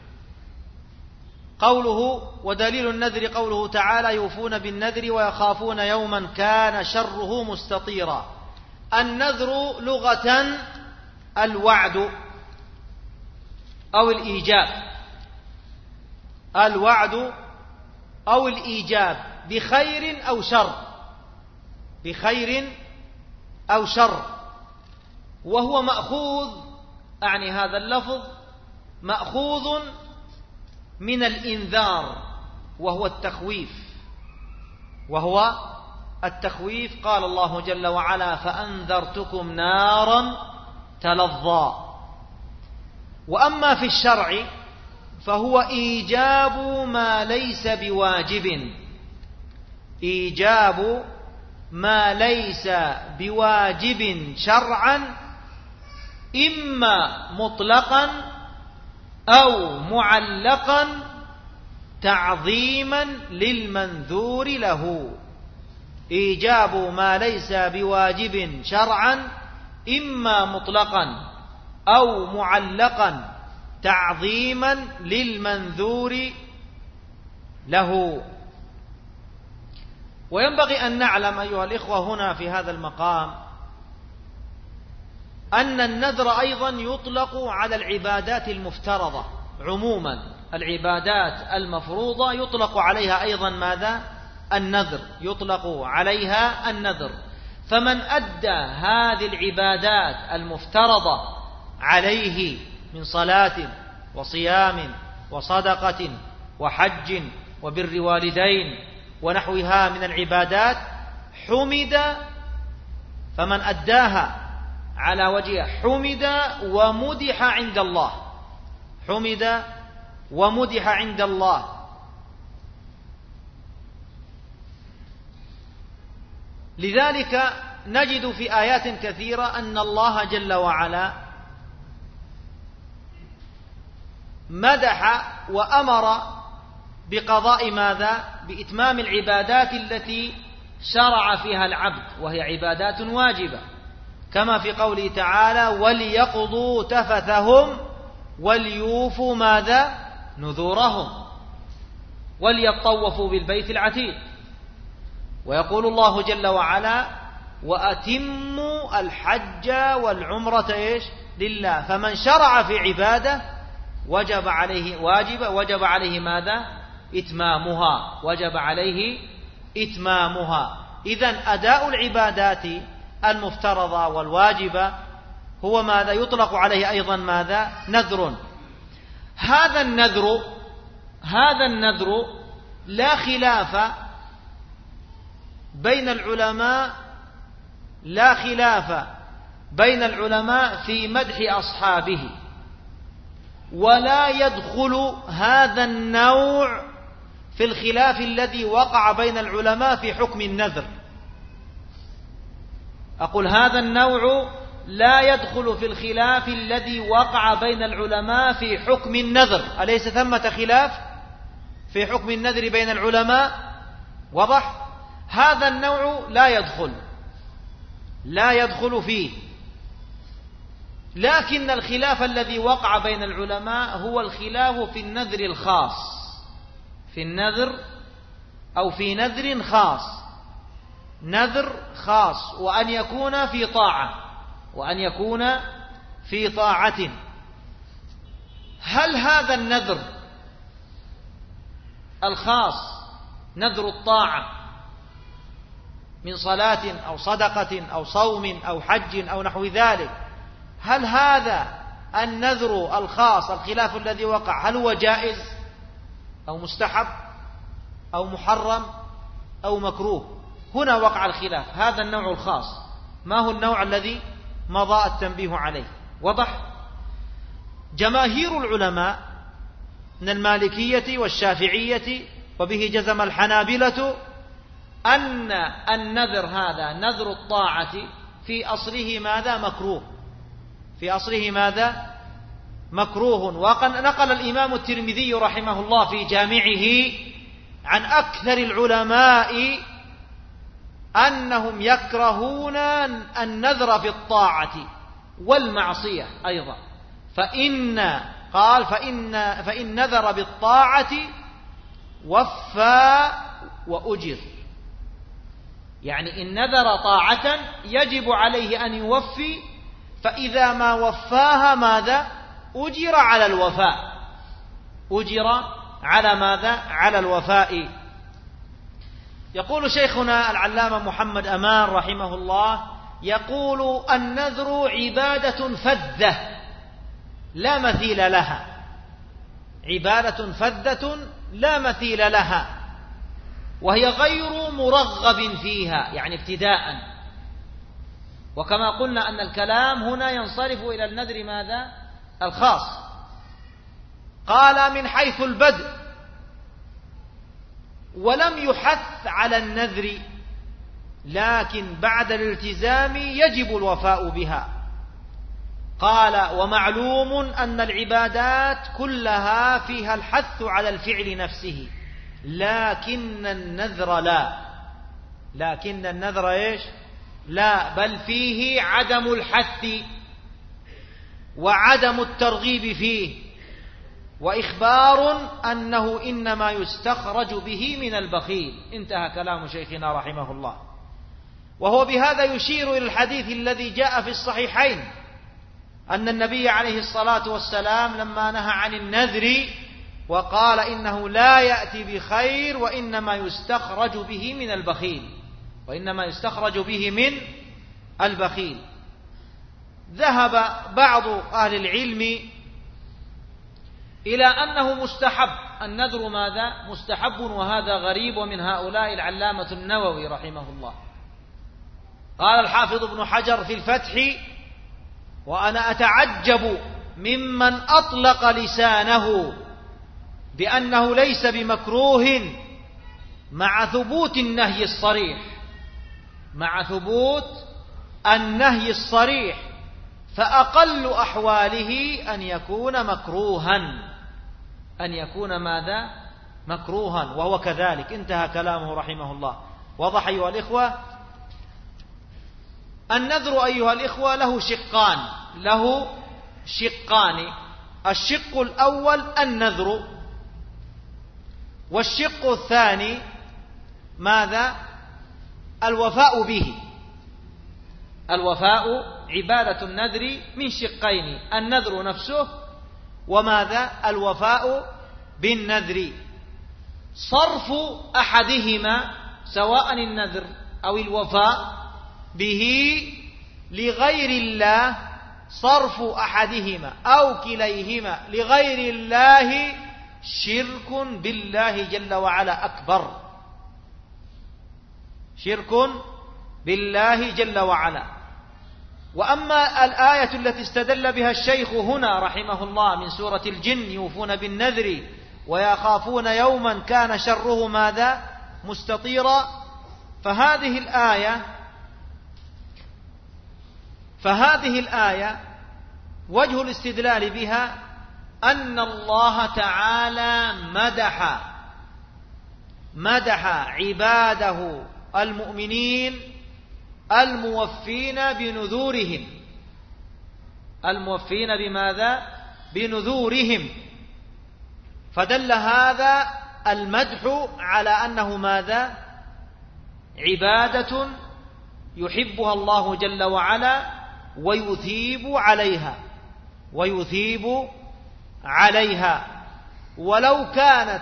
قوله ودليل النذر قوله تعالى: يوفون بالنذر ويخافون يوما كان شره مستطيرا. النذر لغة الوعد أو الإيجاب، الوعد أو الإيجاب بخير أو شر، بخير أو شر. وهو مأخوذ، أعني هذا اللفظ مأخوذ من الإنذار، وهو التخويف، وهو التخويف. قال الله جل وعلا: فأنذرتكم نارا تلظى. وأما في الشرع فهو إيجاب ما ليس بواجب، إيجاب ما ليس بواجب شرعا، إما مطلقا أو معلقا تعظيما للمنذور له. إيجاب ما ليس بواجب شرعا إما مطلقا أو معلقا تعظيما للمنذور له. وينبغي أن نعلم أيها الإخوة هنا في هذا المقام أن النذر أيضا يطلق على العبادات المفترضة عموما. العبادات المفروضة يطلق عليها أيضا ماذا؟ النذر، يطلق عليها النذر. فمن أدى هذه العبادات المفترضة عليه من صلاة وصيام وصدقة وحج وبر والدين ونحوها من العبادات حمد، فمن أداها على وجه حمد ومدح عند الله، حمد ومدح عند الله. لذلك نجد في آيات كثيرة أن الله جل وعلا مدح وأمر بقضاء ماذا؟ بإتمام العبادات التي شرع فيها العبد، وهي عبادات واجبة، كما في قوله تعالى: وليقضوا تفثهم وليوفوا ماذا؟ نذورهم وليطوفوا بالبيت العتيق. ويقول الله جل وعلا: وأتموا الحج والعمرة إيش؟ لله. فمن شرع في عبادة وجب عليه واجب وجب عليه ماذا؟ إتمامها، وجب عليه إتمامها. إذن أداء العبادات المفترضة والواجبة هو ماذا؟ يطلق عليه أيضا ماذا؟ نذر. هذا النذر هذا النذر لا خلاف بين العلماء لا خلاف بين العلماء في مدح أصحابه، ولا يدخل هذا النوع في الخلاف الذي وقع بين العلماء في حكم النذر. أقول هذا النوع لا يدخل في الخلاف الذي وقع بين العلماء في حكم النذر. أليس ثمة خلاف في حكم النذر بين العلماء؟ وضح؟ هذا النوع لا يدخل لا يدخل فيه. لكن الخلاف الذي وقع بين العلماء هو الخلاف في النذر الخاص، في النذر أو في نذر خاص، نذر خاص، وأن يكون في طاعة وأن يكون في طاعة. هل هذا النذر الخاص نذر الطاعة من صلاة أو صدقة أو صوم أو حج أو نحو ذلك، هل هذا النذر الخاص الخلاف الذي وقع هل هو جائز أو مستحب أو محرم أو مكروه؟ هنا وقع الخلاف. هذا النوع الخاص ما هو النوع الذي مضى التنبيه عليه؟ وضح؟ جماهير العلماء من المالكية والشافعية وبه جزم الحنابلة أن النذر هذا نذر الطاعة في أصله ماذا؟ مكروه. في أصله ماذا؟ مكروه. وقد نقل الإمام الترمذي رحمه الله في جامعه عن أكثر العلماء أنهم يكرهون النذر في الطاعة والمعصية أيضا. فإن قال فإن فإن نذر بالطاعة وفى وأجر، يعني إن نذر طاعة يجب عليه أن يوفي، فإذا ما وفاها ماذا؟ أجر على الوفاء، أجر على ماذا؟ على الوفاء. يقول شيخنا العلامة محمد أمان رحمه الله، يقول النذر عبادة فذة لا مثيل لها، عبادة فذة لا مثيل لها، وهي غير مرغب فيها، يعني ابتداء. وكما قلنا أن الكلام هنا ينصرف إلى النذر ماذا؟ الخاص. قال من حيث البدء، ولم يحث على النذر، لكن بعد الالتزام يجب الوفاء بها. قال ومعلوم أن العبادات كلها فيها الحث على الفعل نفسه، لكن النذر لا، لكن النذر إيش؟ لا، بل فيه عدم الحث وعدم الترغيب فيه، وإخبار أنه إنما يستخرج به من البخيل. انتهى كلام شيخنا رحمه الله. وهو بهذا يشير إلى الحديث الذي جاء في الصحيحين أن النبي عليه الصلاة والسلام لما نهى عن النذر وقال إنه لا يأتي بخير وإنما يستخرج به من البخيل، وإنما يستخرج به من البخيل. ذهب بعض أهل العلم إلى أنه مستحب النذر، ماذا؟ مستحب، وهذا غريب، ومن هؤلاء العلامة النووي رحمه الله. قال الحافظ ابن حجر في الفتح: وأنا أتعجب ممن أطلق لسانه بأنه ليس بمكروه مع ثبوت النهي الصريح، مع ثبوت النهي الصريح، فأقل أحواله أن يكون مكروها، أن يكون ماذا؟ مكروها، وهو كذلك. انتهى كلامه رحمه الله. واضح أيها الإخوة؟ النذر أيها الإخوة له شقان، له شقان. الشق الأول النذر، والشق الثاني ماذا؟ الوفاء به. الوفاء عبادة النذر من شقين: النذر نفسه، وماذا؟ الوفاء بالنذر. صرف أحدهما، سواء النذر أو الوفاء به لغير الله، صرف أحدهما أو كليهما لغير الله شرك بالله جل وعلا أكبر، شرك بالله جل وعلا. وأما الآية التي استدل بها الشيخ هنا رحمه الله من سورة الجن: يوفون بالنذر ويخافون يوما كان شره ماذا؟ مستطيرا. فهذه الآية فهذه الآية وجه الاستدلال بها أن الله تعالى مدح مدح عباده المؤمنين الموفين بنذورهم، الموفين بماذا؟ بنذورهم. فدل هذا المدح على أنه ماذا؟ عبادة يحبها الله جل وعلا ويثيب عليها، ويثيب عليها. ولو كانت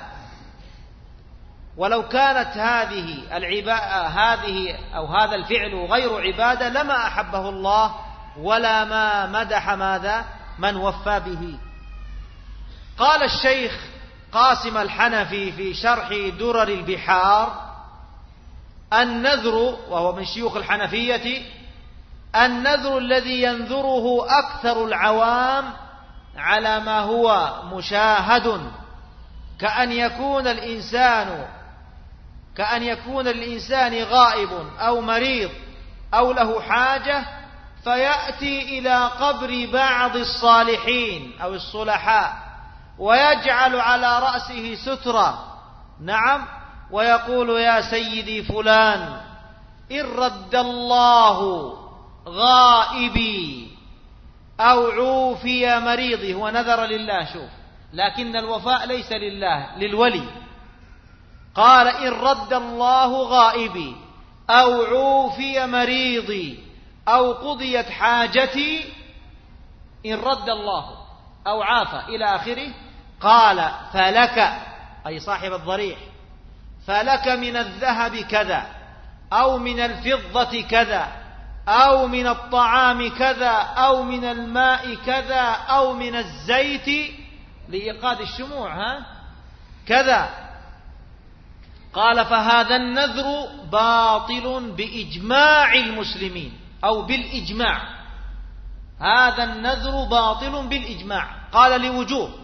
ولو كانت هذه العبادة هذه أو هذا الفعل غير عبادة لما أحبه الله ولا ما مدح ماذا؟ من وفى به. قال الشيخ قاسم الحنفي في شرح درر البحار: النذر، وهو من شيوخ الحنفية: النذر الذي ينذره أكثر العوام على ما هو مشاهد، كأن يكون الإنسان كأن يكون الإنسان غائب أو مريض أو له حاجة، فيأتي إلى قبر بعض الصالحين أو الصلحاء ويجعل على رأسه سترة، نعم، ويقول: يا سيدي فلان، إن رد الله غائبي أو عوفي مريضي. هو نذر لله، شوف، لكن الوفاء ليس لله، للولي. قال: إن رد الله غائبي أو عوفي مريضي أو قضيت حاجتي، إن رد الله أو عافى إلى آخره. قال: فلك، أي صاحب الضريح، فلك من الذهب كذا، أو من الفضة كذا، أو من الطعام كذا، أو من الماء كذا، أو من الزيت لإيقاد الشموع ها كذا. قال: فهذا النذر باطل بإجماع المسلمين، أو بالإجماع، هذا النذر باطل بالإجماع. قال: لوجوه: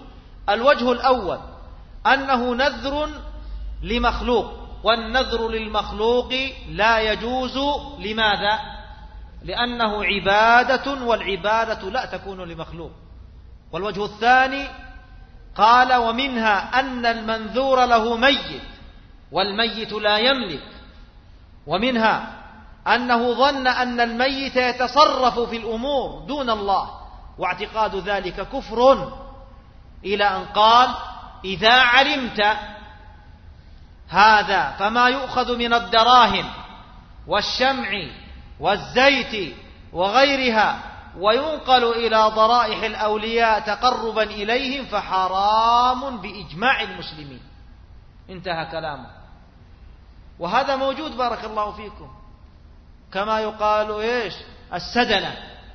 الوجه الأول أنه نذر لمخلوق، والنذر للمخلوق لا يجوز. لماذا؟ لأنه عبادة، والعبادة لا تكون لمخلوق. والوجه الثاني قال ومنها أن المنذور له ميت والميت لا يملك، ومنها أنه ظن أن الميت يتصرف في الأمور دون الله، واعتقاد ذلك كفر، إلى أن قال إذا علمت هذا فما يؤخذ من الدراهم والشمع والزيت وغيرها وينقل إلى ضرائح الأولياء تقربا إليهم فحرام بإجماع المسلمين. انتهى كلامه. وهذا موجود بارك الله فيكم، كما يقال إيش السدنة،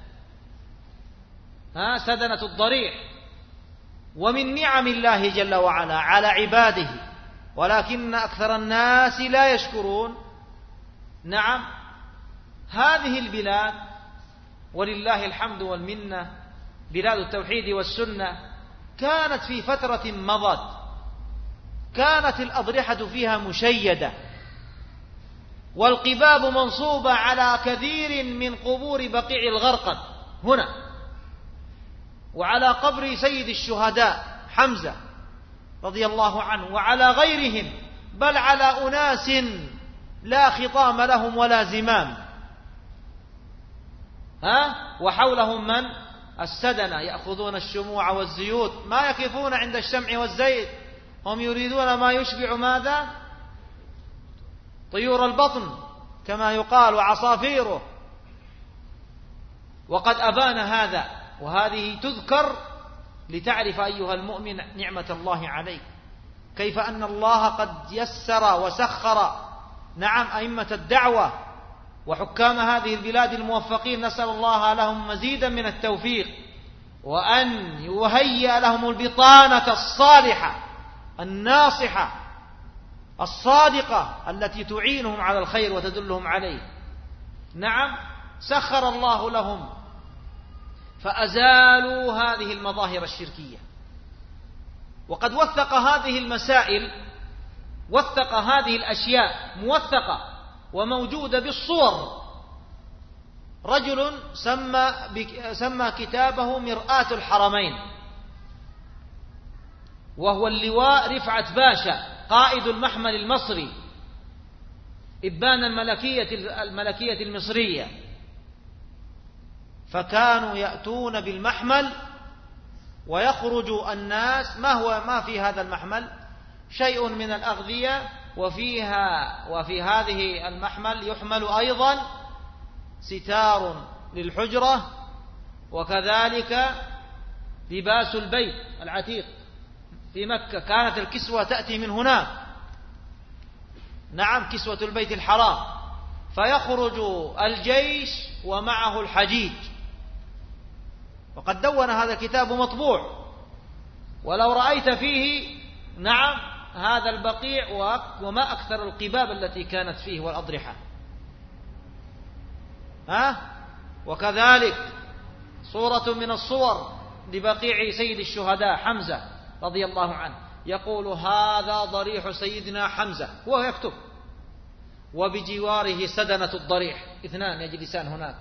ها سدنة الضريح، ومن نعم الله جل وعلا على عباده، ولكن أكثر الناس لا يشكرون. نعم، هذه البلاد ولله الحمد والمنة بلاد التوحيد والسنة كانت في فترة مضت كانت الأضرحة فيها مشيدة، والقباب منصوبة على كثير من قبور بقيع الغرقد هنا، وعلى قبر سيد الشهداء حمزة رضي الله عنه، وعلى غيرهم، بل على أناس لا خطام لهم ولا زمام، ها وحولهم من السدنة يأخذون الشموع والزيوت، ما يقفون عند الشمع والزيت، هم يريدون ما يشبع ماذا؟ طيور البطن كما يقال وعصافيره. وقد أبان هذا، وهذه تذكر لتعرف أيها المؤمن نعمة الله عليك، كيف أن الله قد يسر وسخر نعم أئمة الدعوة وحكام هذه البلاد الموفقين، نسأل الله لهم مزيدا من التوفيق، وأن يهيئ لهم البطانة الصالحة الناصحة الصادقة التي تعينهم على الخير وتدلهم عليه. نعم، سخر الله لهم فأزالوا هذه المظاهر الشركية. وقد وثق هذه المسائل، وثق هذه الأشياء موثقة وموجودة بالصور، رجل سمى, سمى كتابه مرآة الحرمين، وهو اللواء رفعت باشا قائد المحمل المصري إبان الملكية, الملكية المصرية. فكانوا يأتون بالمحمل ويخرج الناس، ما هو ما في هذا المحمل؟ شيء من الأغذية، وفيها وفي هذه المحمل يحمل أيضا ستار للحجرة، وكذلك لباس البيت العتيق في مكة، كانت الكسوة تأتي من هناك، نعم كسوة البيت الحرام. فيخرج الجيش ومعه الحجيج، وقد دون هذا الكتاب مطبوع، ولو رأيت فيه نعم هذا البقيع وما أكثر القباب التي كانت فيه والأضرحة، ها وكذلك صورة من الصور لبقيع سيد الشهداء حمزة رضي الله عنه، يقول هذا ضريح سيدنا حمزة وهو يكتب، وبجواره سدنة الضريح اثنان يجلسان هناك،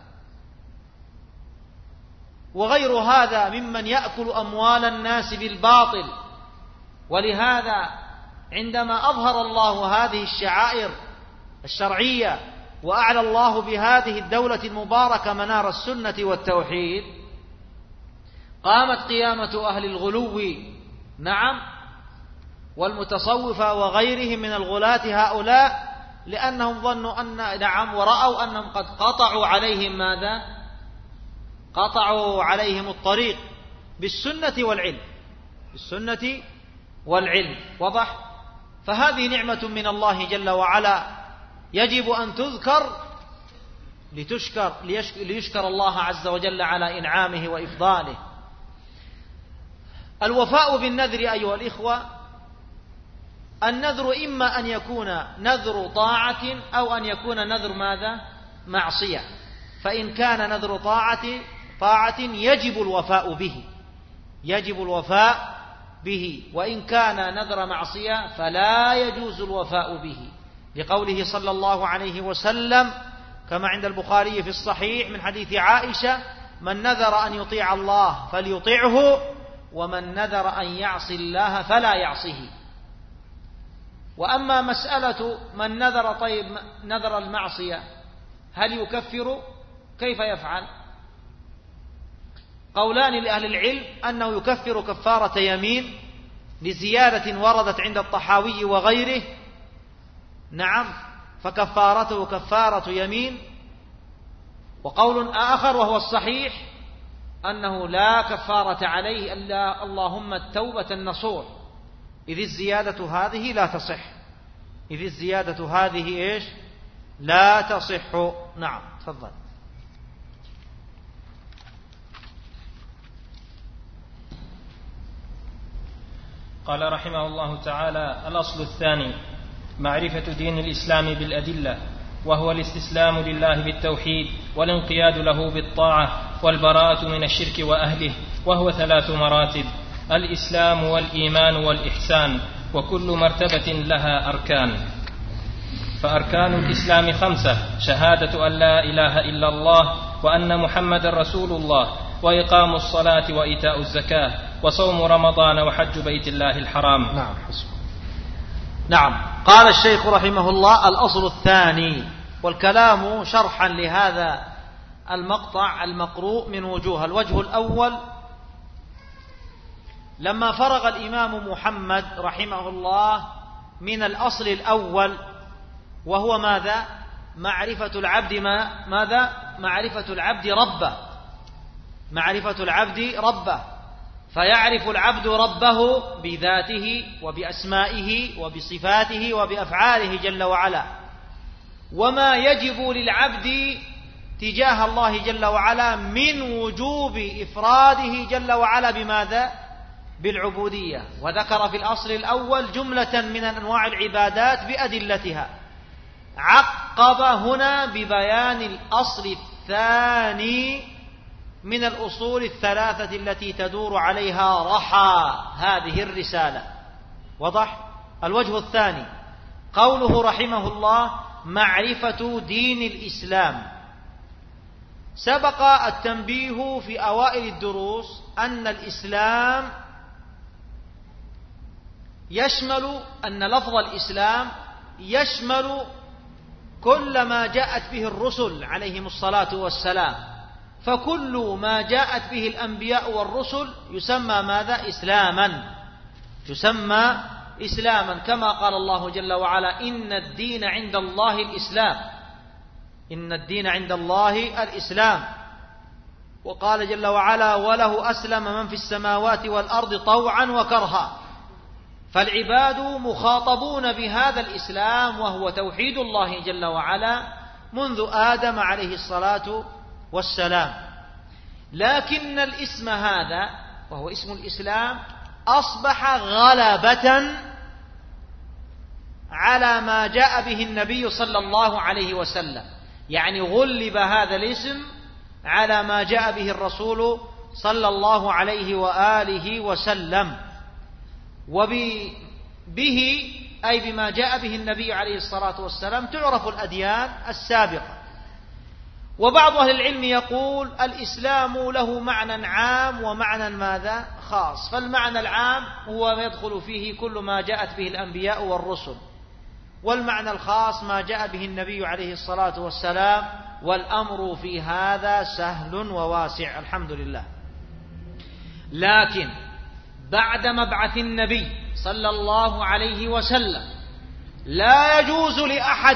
وغير هذا ممن يأكل أموال الناس بالباطل. ولهذا عندما أظهر الله هذه الشعائر الشرعية وأعلى الله بهذه الدولة المباركة منار السنة والتوحيد، قامت قيامة أهل الغلو نعم والمتصوفة وغيرهم من الغلاة هؤلاء، لأنهم ظنوا أن نعم ورأوا أنهم قد قطعوا عليهم ماذا؟ قطعوا عليهم الطريق بالسنة والعلم، بالسنة والعلم. وضح؟ فهذه نعمة من الله جل وعلا يجب أن تذكر لتشكر ليشكر الله عز وجل على إنعامه وإفضاله. الوفاء بالنذر أيها الإخوة، النذر إما أن يكون نذر طاعة أو أن يكون نذر ماذا؟ معصية. فإن كان نذر طاعة طاعة يجب الوفاء به، يجب الوفاء به، وإن كان نذر معصية فلا يجوز الوفاء به، لقوله صلى الله عليه وسلم كما عند البخاري في الصحيح من حديث عائشة: من نذر أن يطيع الله فليطيعه، ومن نذر أن يعصي الله فلا يعصيه. وأما مسألة من نذر طيب نذر المعصية هل يكفر؟ كيف يفعل؟ قولان لأهل العلم أنه يكفر كفارة يمين لزيادة وردت عند الطحاوي وغيره، نعم، فكفارته كفارة يمين. وقول آخر وهو الصحيح أنه لا كفارة عليه إلا اللهم التوبة النصوح، إذ الزيادة هذه لا تصح، إذ الزيادة هذه إيش؟ لا تصح. نعم، تفضل. قال رحمه الله تعالى: الأصل الثاني معرفة دين الإسلام بالأدلة، وهو الاستسلام لله بالتوحيد والانقياد له بالطاعة والبراءة من الشرك وأهله، وهو ثلاث مراتب: الإسلام والإيمان والإحسان، وكل مرتبة لها أركان. فأركان الإسلام خمسة: شهادة أن لا إله إلا الله وأن محمد رسول الله، وإقام الصلاة وإيتاء الزكاة، وصوم رمضان وحج بيت الله الحرام. نعم حسب. نعم. قال الشيخ رحمه الله: الأصل الثاني. والكلام شرحا لهذا المقطع المقروء من وجوه. الوجه الأول: لما فرغ الإمام محمد رحمه الله من الأصل الأول وهو ماذا؟ معرفة العبد ما ماذا؟ معرفة العبد ربه، معرفة العبد ربه، فيعرف العبد ربه بذاته وبأسمائه وبصفاته وبأفعاله جل وعلا، وما يجب للعبد تجاه الله جل وعلا من وجوب إفراده جل وعلا بماذا؟ بالعبودية. وذكر في الأصل الأول جملة من أنواع العبادات بأدلتها، عقب هنا ببيان الأصل الثاني من الأصول الثلاثة التي تدور عليها رحى هذه الرسالة. وضح؟ الوجه الثاني قوله رحمه الله: معرفة دين الإسلام. سبق التنبيه في أوائل الدروس أن الإسلام يشمل أن لفظ الإسلام يشمل كل ما جاءت به الرسل عليهم الصلاة والسلام، فكل ما جاءت به الأنبياء والرسل يسمى ماذا؟ إسلاما، يسمى إسلاما، كما قال الله جل وعلا: إن الدين عند الله الإسلام، إن الدين عند الله الإسلام. وقال جل وعلا: وله أسلم من في السماوات والأرض طوعا وكرها. فالعباد مخاطبون بهذا الإسلام وهو توحيد الله جل وعلا منذ آدم عليه الصلاة والسلام. لكن الاسم هذا وهو اسم الإسلام أصبح غلبة على ما جاء به النبي صلى الله عليه وسلم، يعني غلب هذا الاسم على ما جاء به الرسول صلى الله عليه وآله وسلم، وبه أي بما جاء به النبي عليه الصلاة والسلام تعرف الأديان السابقة. وبعض أهل العلم يقول الإسلام له معنى عام ومعنى ماذا؟ خاص. فالمعنى العام هو ما يدخل فيه كل ما جاءت به الأنبياء والرسل، والمعنى الخاص ما جاء به النبي عليه الصلاة والسلام، والأمر في هذا سهل وواسع الحمد لله. لكن بعد مبعث النبي صلى الله عليه وسلم لا يجوز لأحد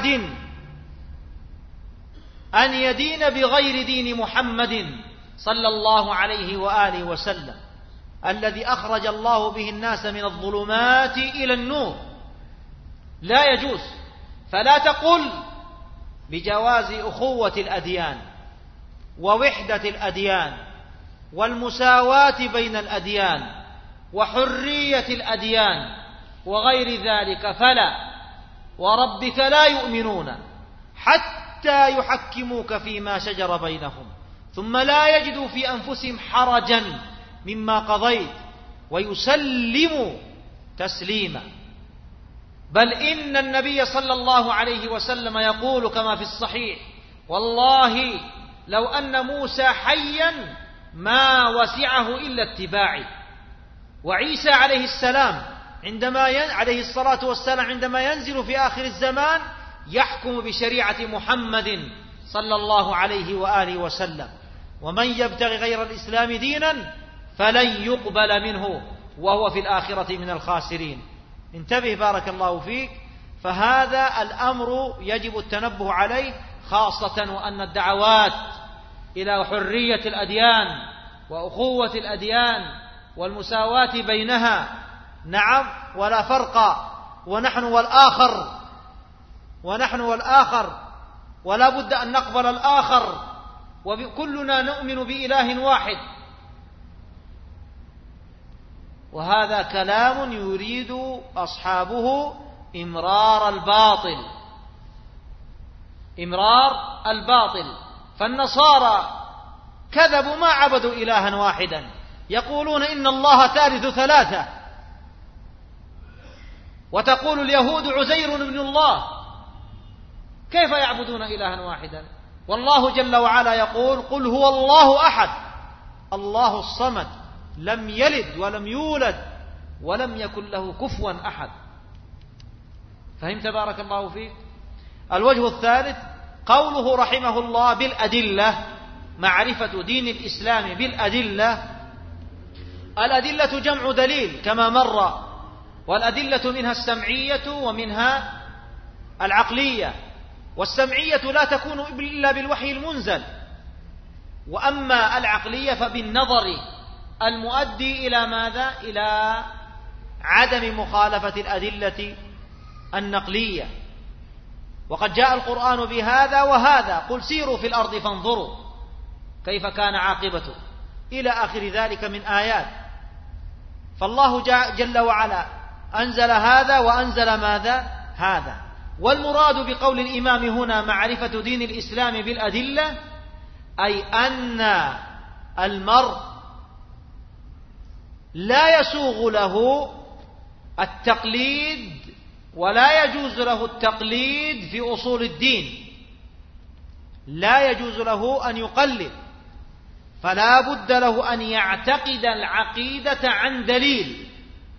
أن يدين بغير دين محمد صلى الله عليه وآله وسلم الذي أخرج الله به الناس من الظلمات إلى النور، لا يجوز. فلا تقل بجواز أخوة الأديان ووحدة الأديان والمساواة بين الأديان وحرية الأديان وغير ذلك، فلا، وربك لا يؤمنون حتى يحكموك فيما شجر بينهم ثم لا يجدوا في أنفسهم حرجا مما قضيت ويسلم تسليما. بل إن النبي صلى الله عليه وسلم يقول كما في الصحيح: والله لو أن موسى حيا ما وسعه إلا اتباعي. وعيسى عليه السلام عندما ين... عليه الصلاة والسلام عندما ينزل في آخر الزمان يحكم بشريعة محمد صلى الله عليه وآله وسلم: ومن يبتغي غير الإسلام دينا فلن يقبل منه وهو في الآخرة من الخاسرين. انتبه بارك الله فيك. فهذا الأمر يجب التنبه عليه، خاصة وأن الدعوات إلى حرية الأديان وأخوة الأديان والمساواة بينها نعم ولا فرق، ونحن والآخر ونحن والآخر ولا بد أن نقبل الآخر، وكلنا نؤمن بإله واحد. وهذا كلام يريد أصحابه إمرار الباطل إمرار الباطل. فالنصارى كذبوا، ما عبدوا إلها واحدا، يقولون إن الله ثالث ثلاثة، وتقول اليهود عزير ابن الله. كيف يعبدون إلها واحدا؟ والله جل وعلا يقول: قل هو الله أحد الله الصمد لم يلد ولم يولد ولم يكن له كفوا أحد. فهمت بارك الله فيك؟ الوجه الثالث قوله رحمه الله بالأدلة، معرفة دين الإسلام بالأدلة. الأدلة جمع دليل كما مر، والأدلة منها السمعية ومنها العقلية. والسمعية لا تكون إلا بالوحي المنزل، وأما العقلية فبالنظر المؤدي إلى ماذا؟ إلى عدم مخالفة الأدلة النقلية. وقد جاء القرآن بهذا وهذا: قل سيروا في الأرض فانظروا كيف كان عاقبته، إلى آخر ذلك من آيات. فالله جل وعلا أنزل هذا وأنزل ماذا؟ هذا. والمراد بقول الإمام هنا معرفة دين الإسلام بالأدلة، أي أن المرء لا يسوغ له التقليد ولا يجوز له التقليد في أصول الدين، لا يجوز له أن يقلد، فلا بد له أن يعتقد العقيدة عن دليل.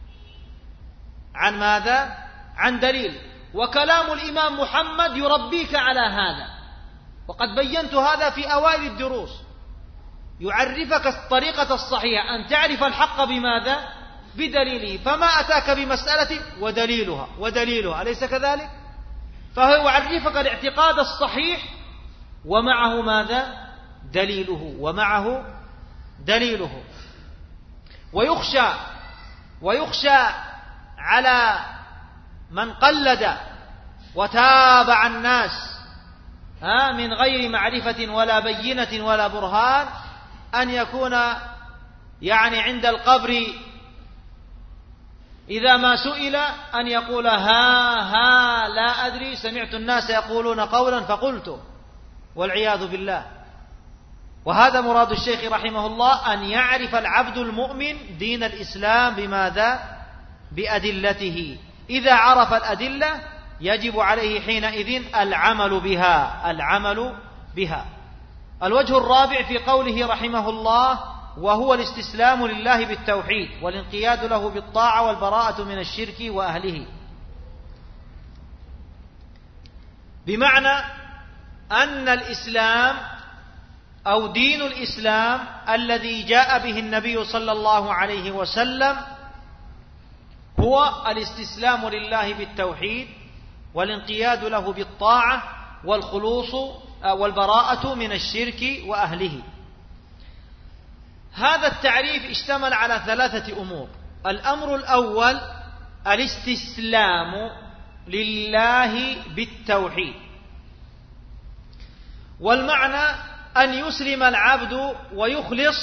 عن ماذا؟ عن دليل. وكلام الإمام محمد يربيك على هذا، وقد بينت هذا في أوائل الدروس. يعرفك الطريقة الصحيحة أن تعرف الحق بماذا؟ بدليله. فما أتاك بمسألة ودليلها ودليلها، أليس كذلك؟ فهو يعرفك الاعتقاد الصحيح ومعه ماذا؟ دليله ومعه دليله. ويخشى ويخشى على من قلد وتابع الناس من غير معرفة ولا بينة ولا برهان أن يكون يعني عند القبر إذا ما سئل أن يقول ها ها لا أدري، سمعت الناس يقولون قولا فقلت، والعياذ بالله. وهذا مراد الشيخ رحمه الله، أن يعرف العبد المؤمن دين الإسلام بماذا؟ بأدلته. إذا عرف الأدلة يجب عليه حينئذ العمل بها العمل بها. الوجه الرابع في قوله رحمه الله: وهو الاستسلام لله بالتوحيد والانقياد له بالطاعة والبراءة من الشرك وأهله. بمعنى أن الإسلام أو دين الإسلام الذي جاء به النبي صلى الله عليه وسلم هو الاستسلام لله بالتوحيد والانقياد له بالطاعة والخلوص والبراءة من الشرك وأهله. هذا التعريف اشتمل على ثلاثة أمور. الأمر الأول الاستسلام لله بالتوحيد، والمعنى أن يسلم العبد ويخلص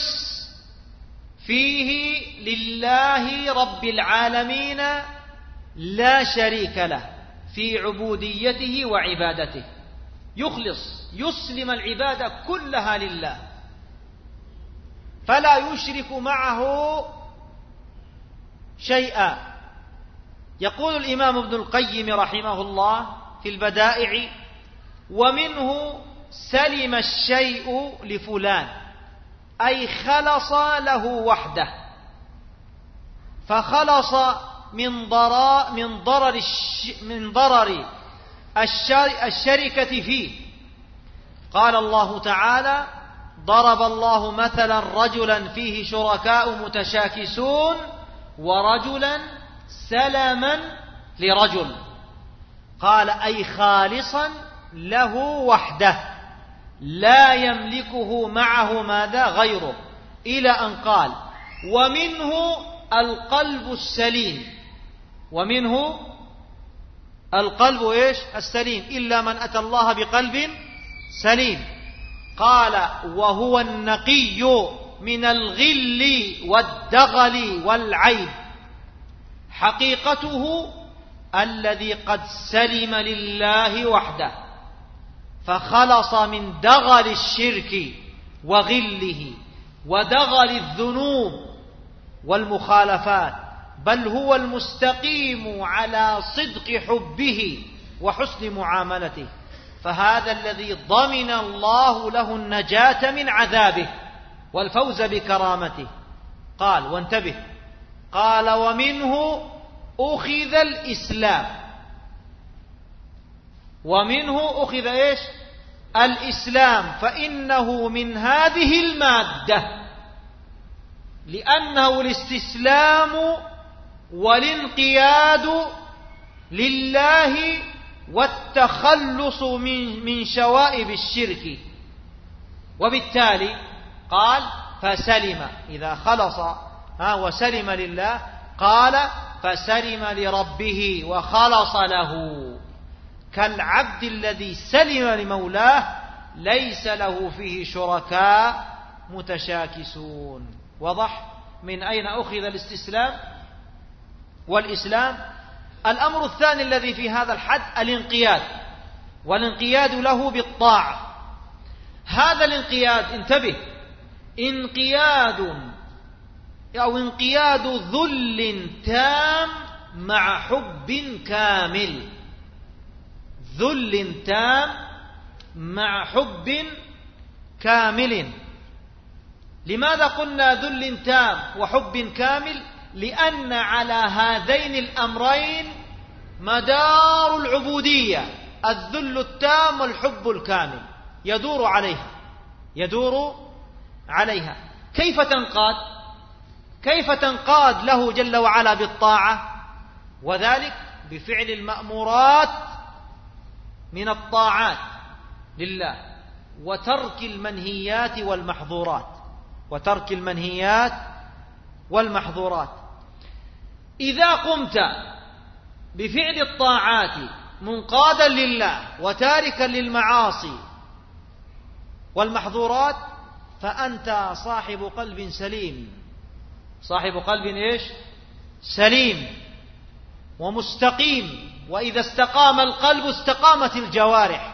فيه لله رب العالمين لا شريك له في عبوديته وعبادته. يخلص، يسلم العبادة كلها لله، فلا يشرك معه شيئا. يقول الإمام ابن القيم رحمه الله في البدائع: ومنه سلم الشيء لفلان، أي خلص له وحده، فخلص من ضرر من ضرر من ضرر الشركة فيه. قال الله تعالى: ضرب الله مثلا رجلا فيه شركاء متشاكسون ورجلا سلما لرجل. قال: أي خالصا له وحده لا يملكه معه ماذا غيره، إلى أن قال: ومنه القلب السليم، ومنه القلب إيش السليم، إلا من أتى الله بقلب سليم. قال: وهو النقي من الغل والدغل والعيب، حقيقته الذي قد سلم لله وحده، فخلص من دغل الشرك وغله ودغل الذنوب والمخالفات، بل هو المستقيم على صدق حبه وحسن معاملته، فهذا الذي ضمن الله له النجاة من عذابه والفوز بكرامته. قال، وانتبه، قال: ومنه أخذ الإسلام، ومنه أخذ إيش الإسلام، فإنه من هذه المادة، لأنه الاستسلام والانقياد لله والتخلص من من شوائب الشرك. وبالتالي قال: فسلم، إذا خلص ها وسلم لله، قال: فسلم لربه وخلص له، كالعبد الذي سلم لمولاه ليس له فيه شركاء متشاكسون. وضح من أين أخذ الاستسلام والإسلام. الأمر الثاني الذي في هذا الحد الانقياد، والانقياد له بالطاعة. هذا الانقياد، انتبه، انقياد أو انقياد ذل تام مع حب كامل، ذل تام مع حب كامل. لماذا قلنا ذل تام وحب كامل؟ لأن على هذين الأمرين مدار العبودية، الذل التام والحب الكامل، يدور عليها يدور عليها. كيف تنقاد؟ كيف تنقاد له جل وعلا بالطاعة؟ وذلك بفعل المأمورات من الطاعات لله، وترك المنهيات والمحظورات وترك المنهيات والمحظورات. إذا قمت بفعل الطاعات منقادا لله وتاركا للمعاصي والمحظورات، فأنت صاحب قلب سليم، صاحب قلب إيش؟ سليم ومستقيم. وإذا استقام القلب استقامت الجوارح.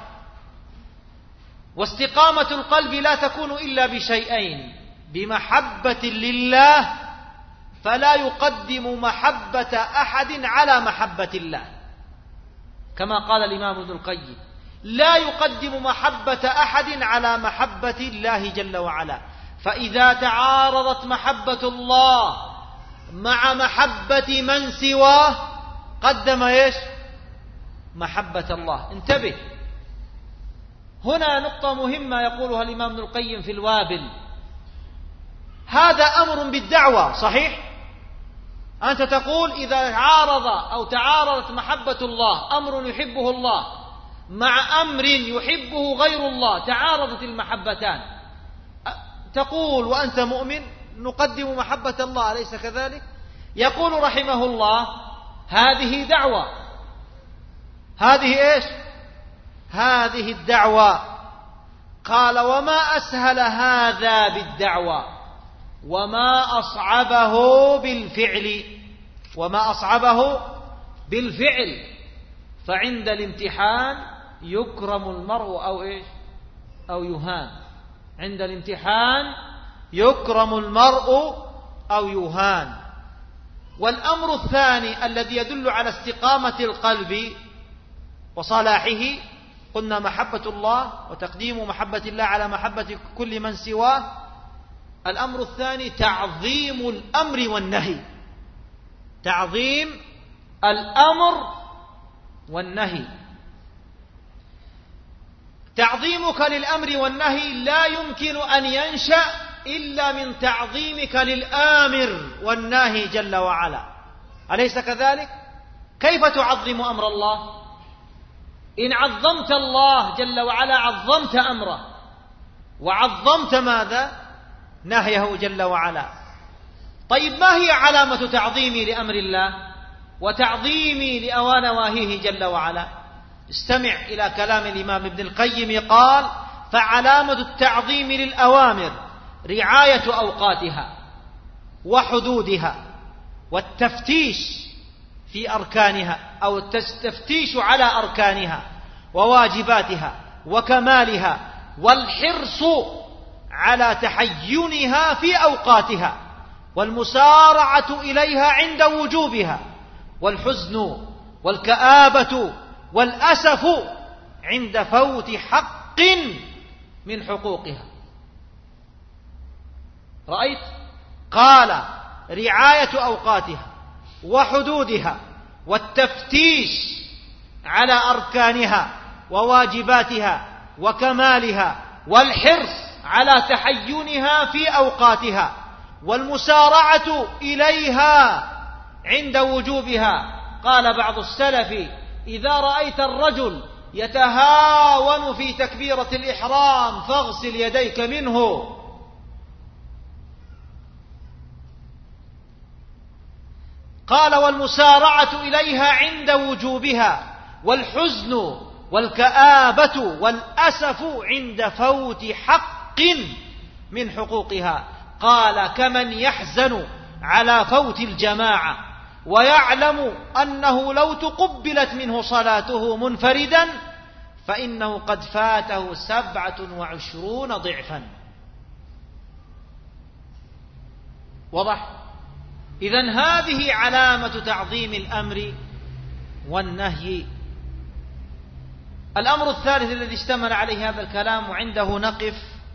واستقامة القلب لا تكون إلا بشيئين: بمحبة لله، فلا يقدم محبة أحد على محبة الله، كما قال الإمام ابن القيم: لا يقدم محبة أحد على محبة الله جل وعلا. فإذا تعارضت محبة الله مع محبة من سواه قدم إيش؟ محبة الله. انتبه، هنا نقطة مهمة يقولها الإمام ابن القيم في الوابل. هذا أمر بالدعوة، صحيح؟ أنت تقول إذا عارض أو تعارضت محبة الله، أمر يحبه الله مع أمر يحبه غير الله، تعارضت المحبتان، تقول وأنت مؤمن نقدم محبة الله، أليس كذلك؟ يقول رحمه الله: هذه دعوة، هذه إيش؟ هذه الدعوة. قال: وما أسهل هذا بالدعوة، وما أصعبه بالفعل، وما أصعبه بالفعل. فعند الامتحان يكرم المرء أو إيش؟ أو يهان. عند الامتحان يكرم المرء أو يهان. والأمر الثاني الذي يدل على استقامة القلب وصلاحه قلنا محبة الله وتقديم محبة الله على محبة كل من سواه. الأمر الثاني تعظيم الأمر والنهي، تعظيم الأمر والنهي. تعظيمك للأمر والنهي لا يمكن أن ينشأ إلا من تعظيمك للآمر والناهي جل وعلا، أليس كذلك؟ كيف تعظم أمر الله؟ إن عظمت الله جل وعلا عظمت أمره، وعظمت ماذا؟ نهيه جل وعلا. طيب ما هي علامة تعظيمي لأمر الله وتعظيمي لأوانواهيه جل وعلا؟ استمع إلى كلام الإمام ابن القيم قال: فعلامة التعظيم للأوامر رعاية أوقاتها وحدودها والتفتيش في أركانها أو التفتيش على أركانها وواجباتها وكمالها، والحرص على تحينها في أوقاتها، والمسارعة إليها عند وجوبها، والحزن والكآبة والأسف عند فوت حق من حقوقها. رأيت؟ قال: رعاية أوقاتها وحدودها والتفتيش على أركانها وواجباتها وكمالها، والحرص على تحينها في أوقاتها، والمسارعة إليها عند وجوبها. قال بعض السلف: إذا رأيت الرجل يتهاون في تكبيرة الإحرام فاغسل يديك منه. قال: والمسارعة إليها عند وجوبها، والحزن والكآبة والأسف عند فوت حق من حقوقها. قال: كمن يحزن على فوت الجماعة ويعلم أنه لو تقبلت منه صلاته منفردا فإنه قد فاته سبعة وعشرون ضعفا. واضح؟ إذن هذه علامة تعظيم الأمر والنهي. الأمر الثالث الذي اشتمل عليه هذا الكلام وعنده نقف،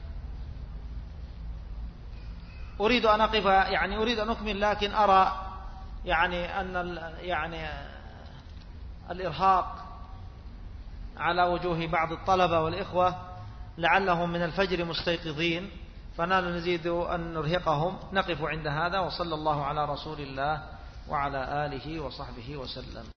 أريد أن أقف يعني أريد أن أكمل، لكن أرى يعني أن يعني الإرهاق على وجوه بعض الطلبة والإخوة لعلهم من الفجر مستيقظين، فنال نزيد أن نرهقهم. نقف عند هذا، وصلى الله على رسول الله وعلى آله وصحبه وسلم.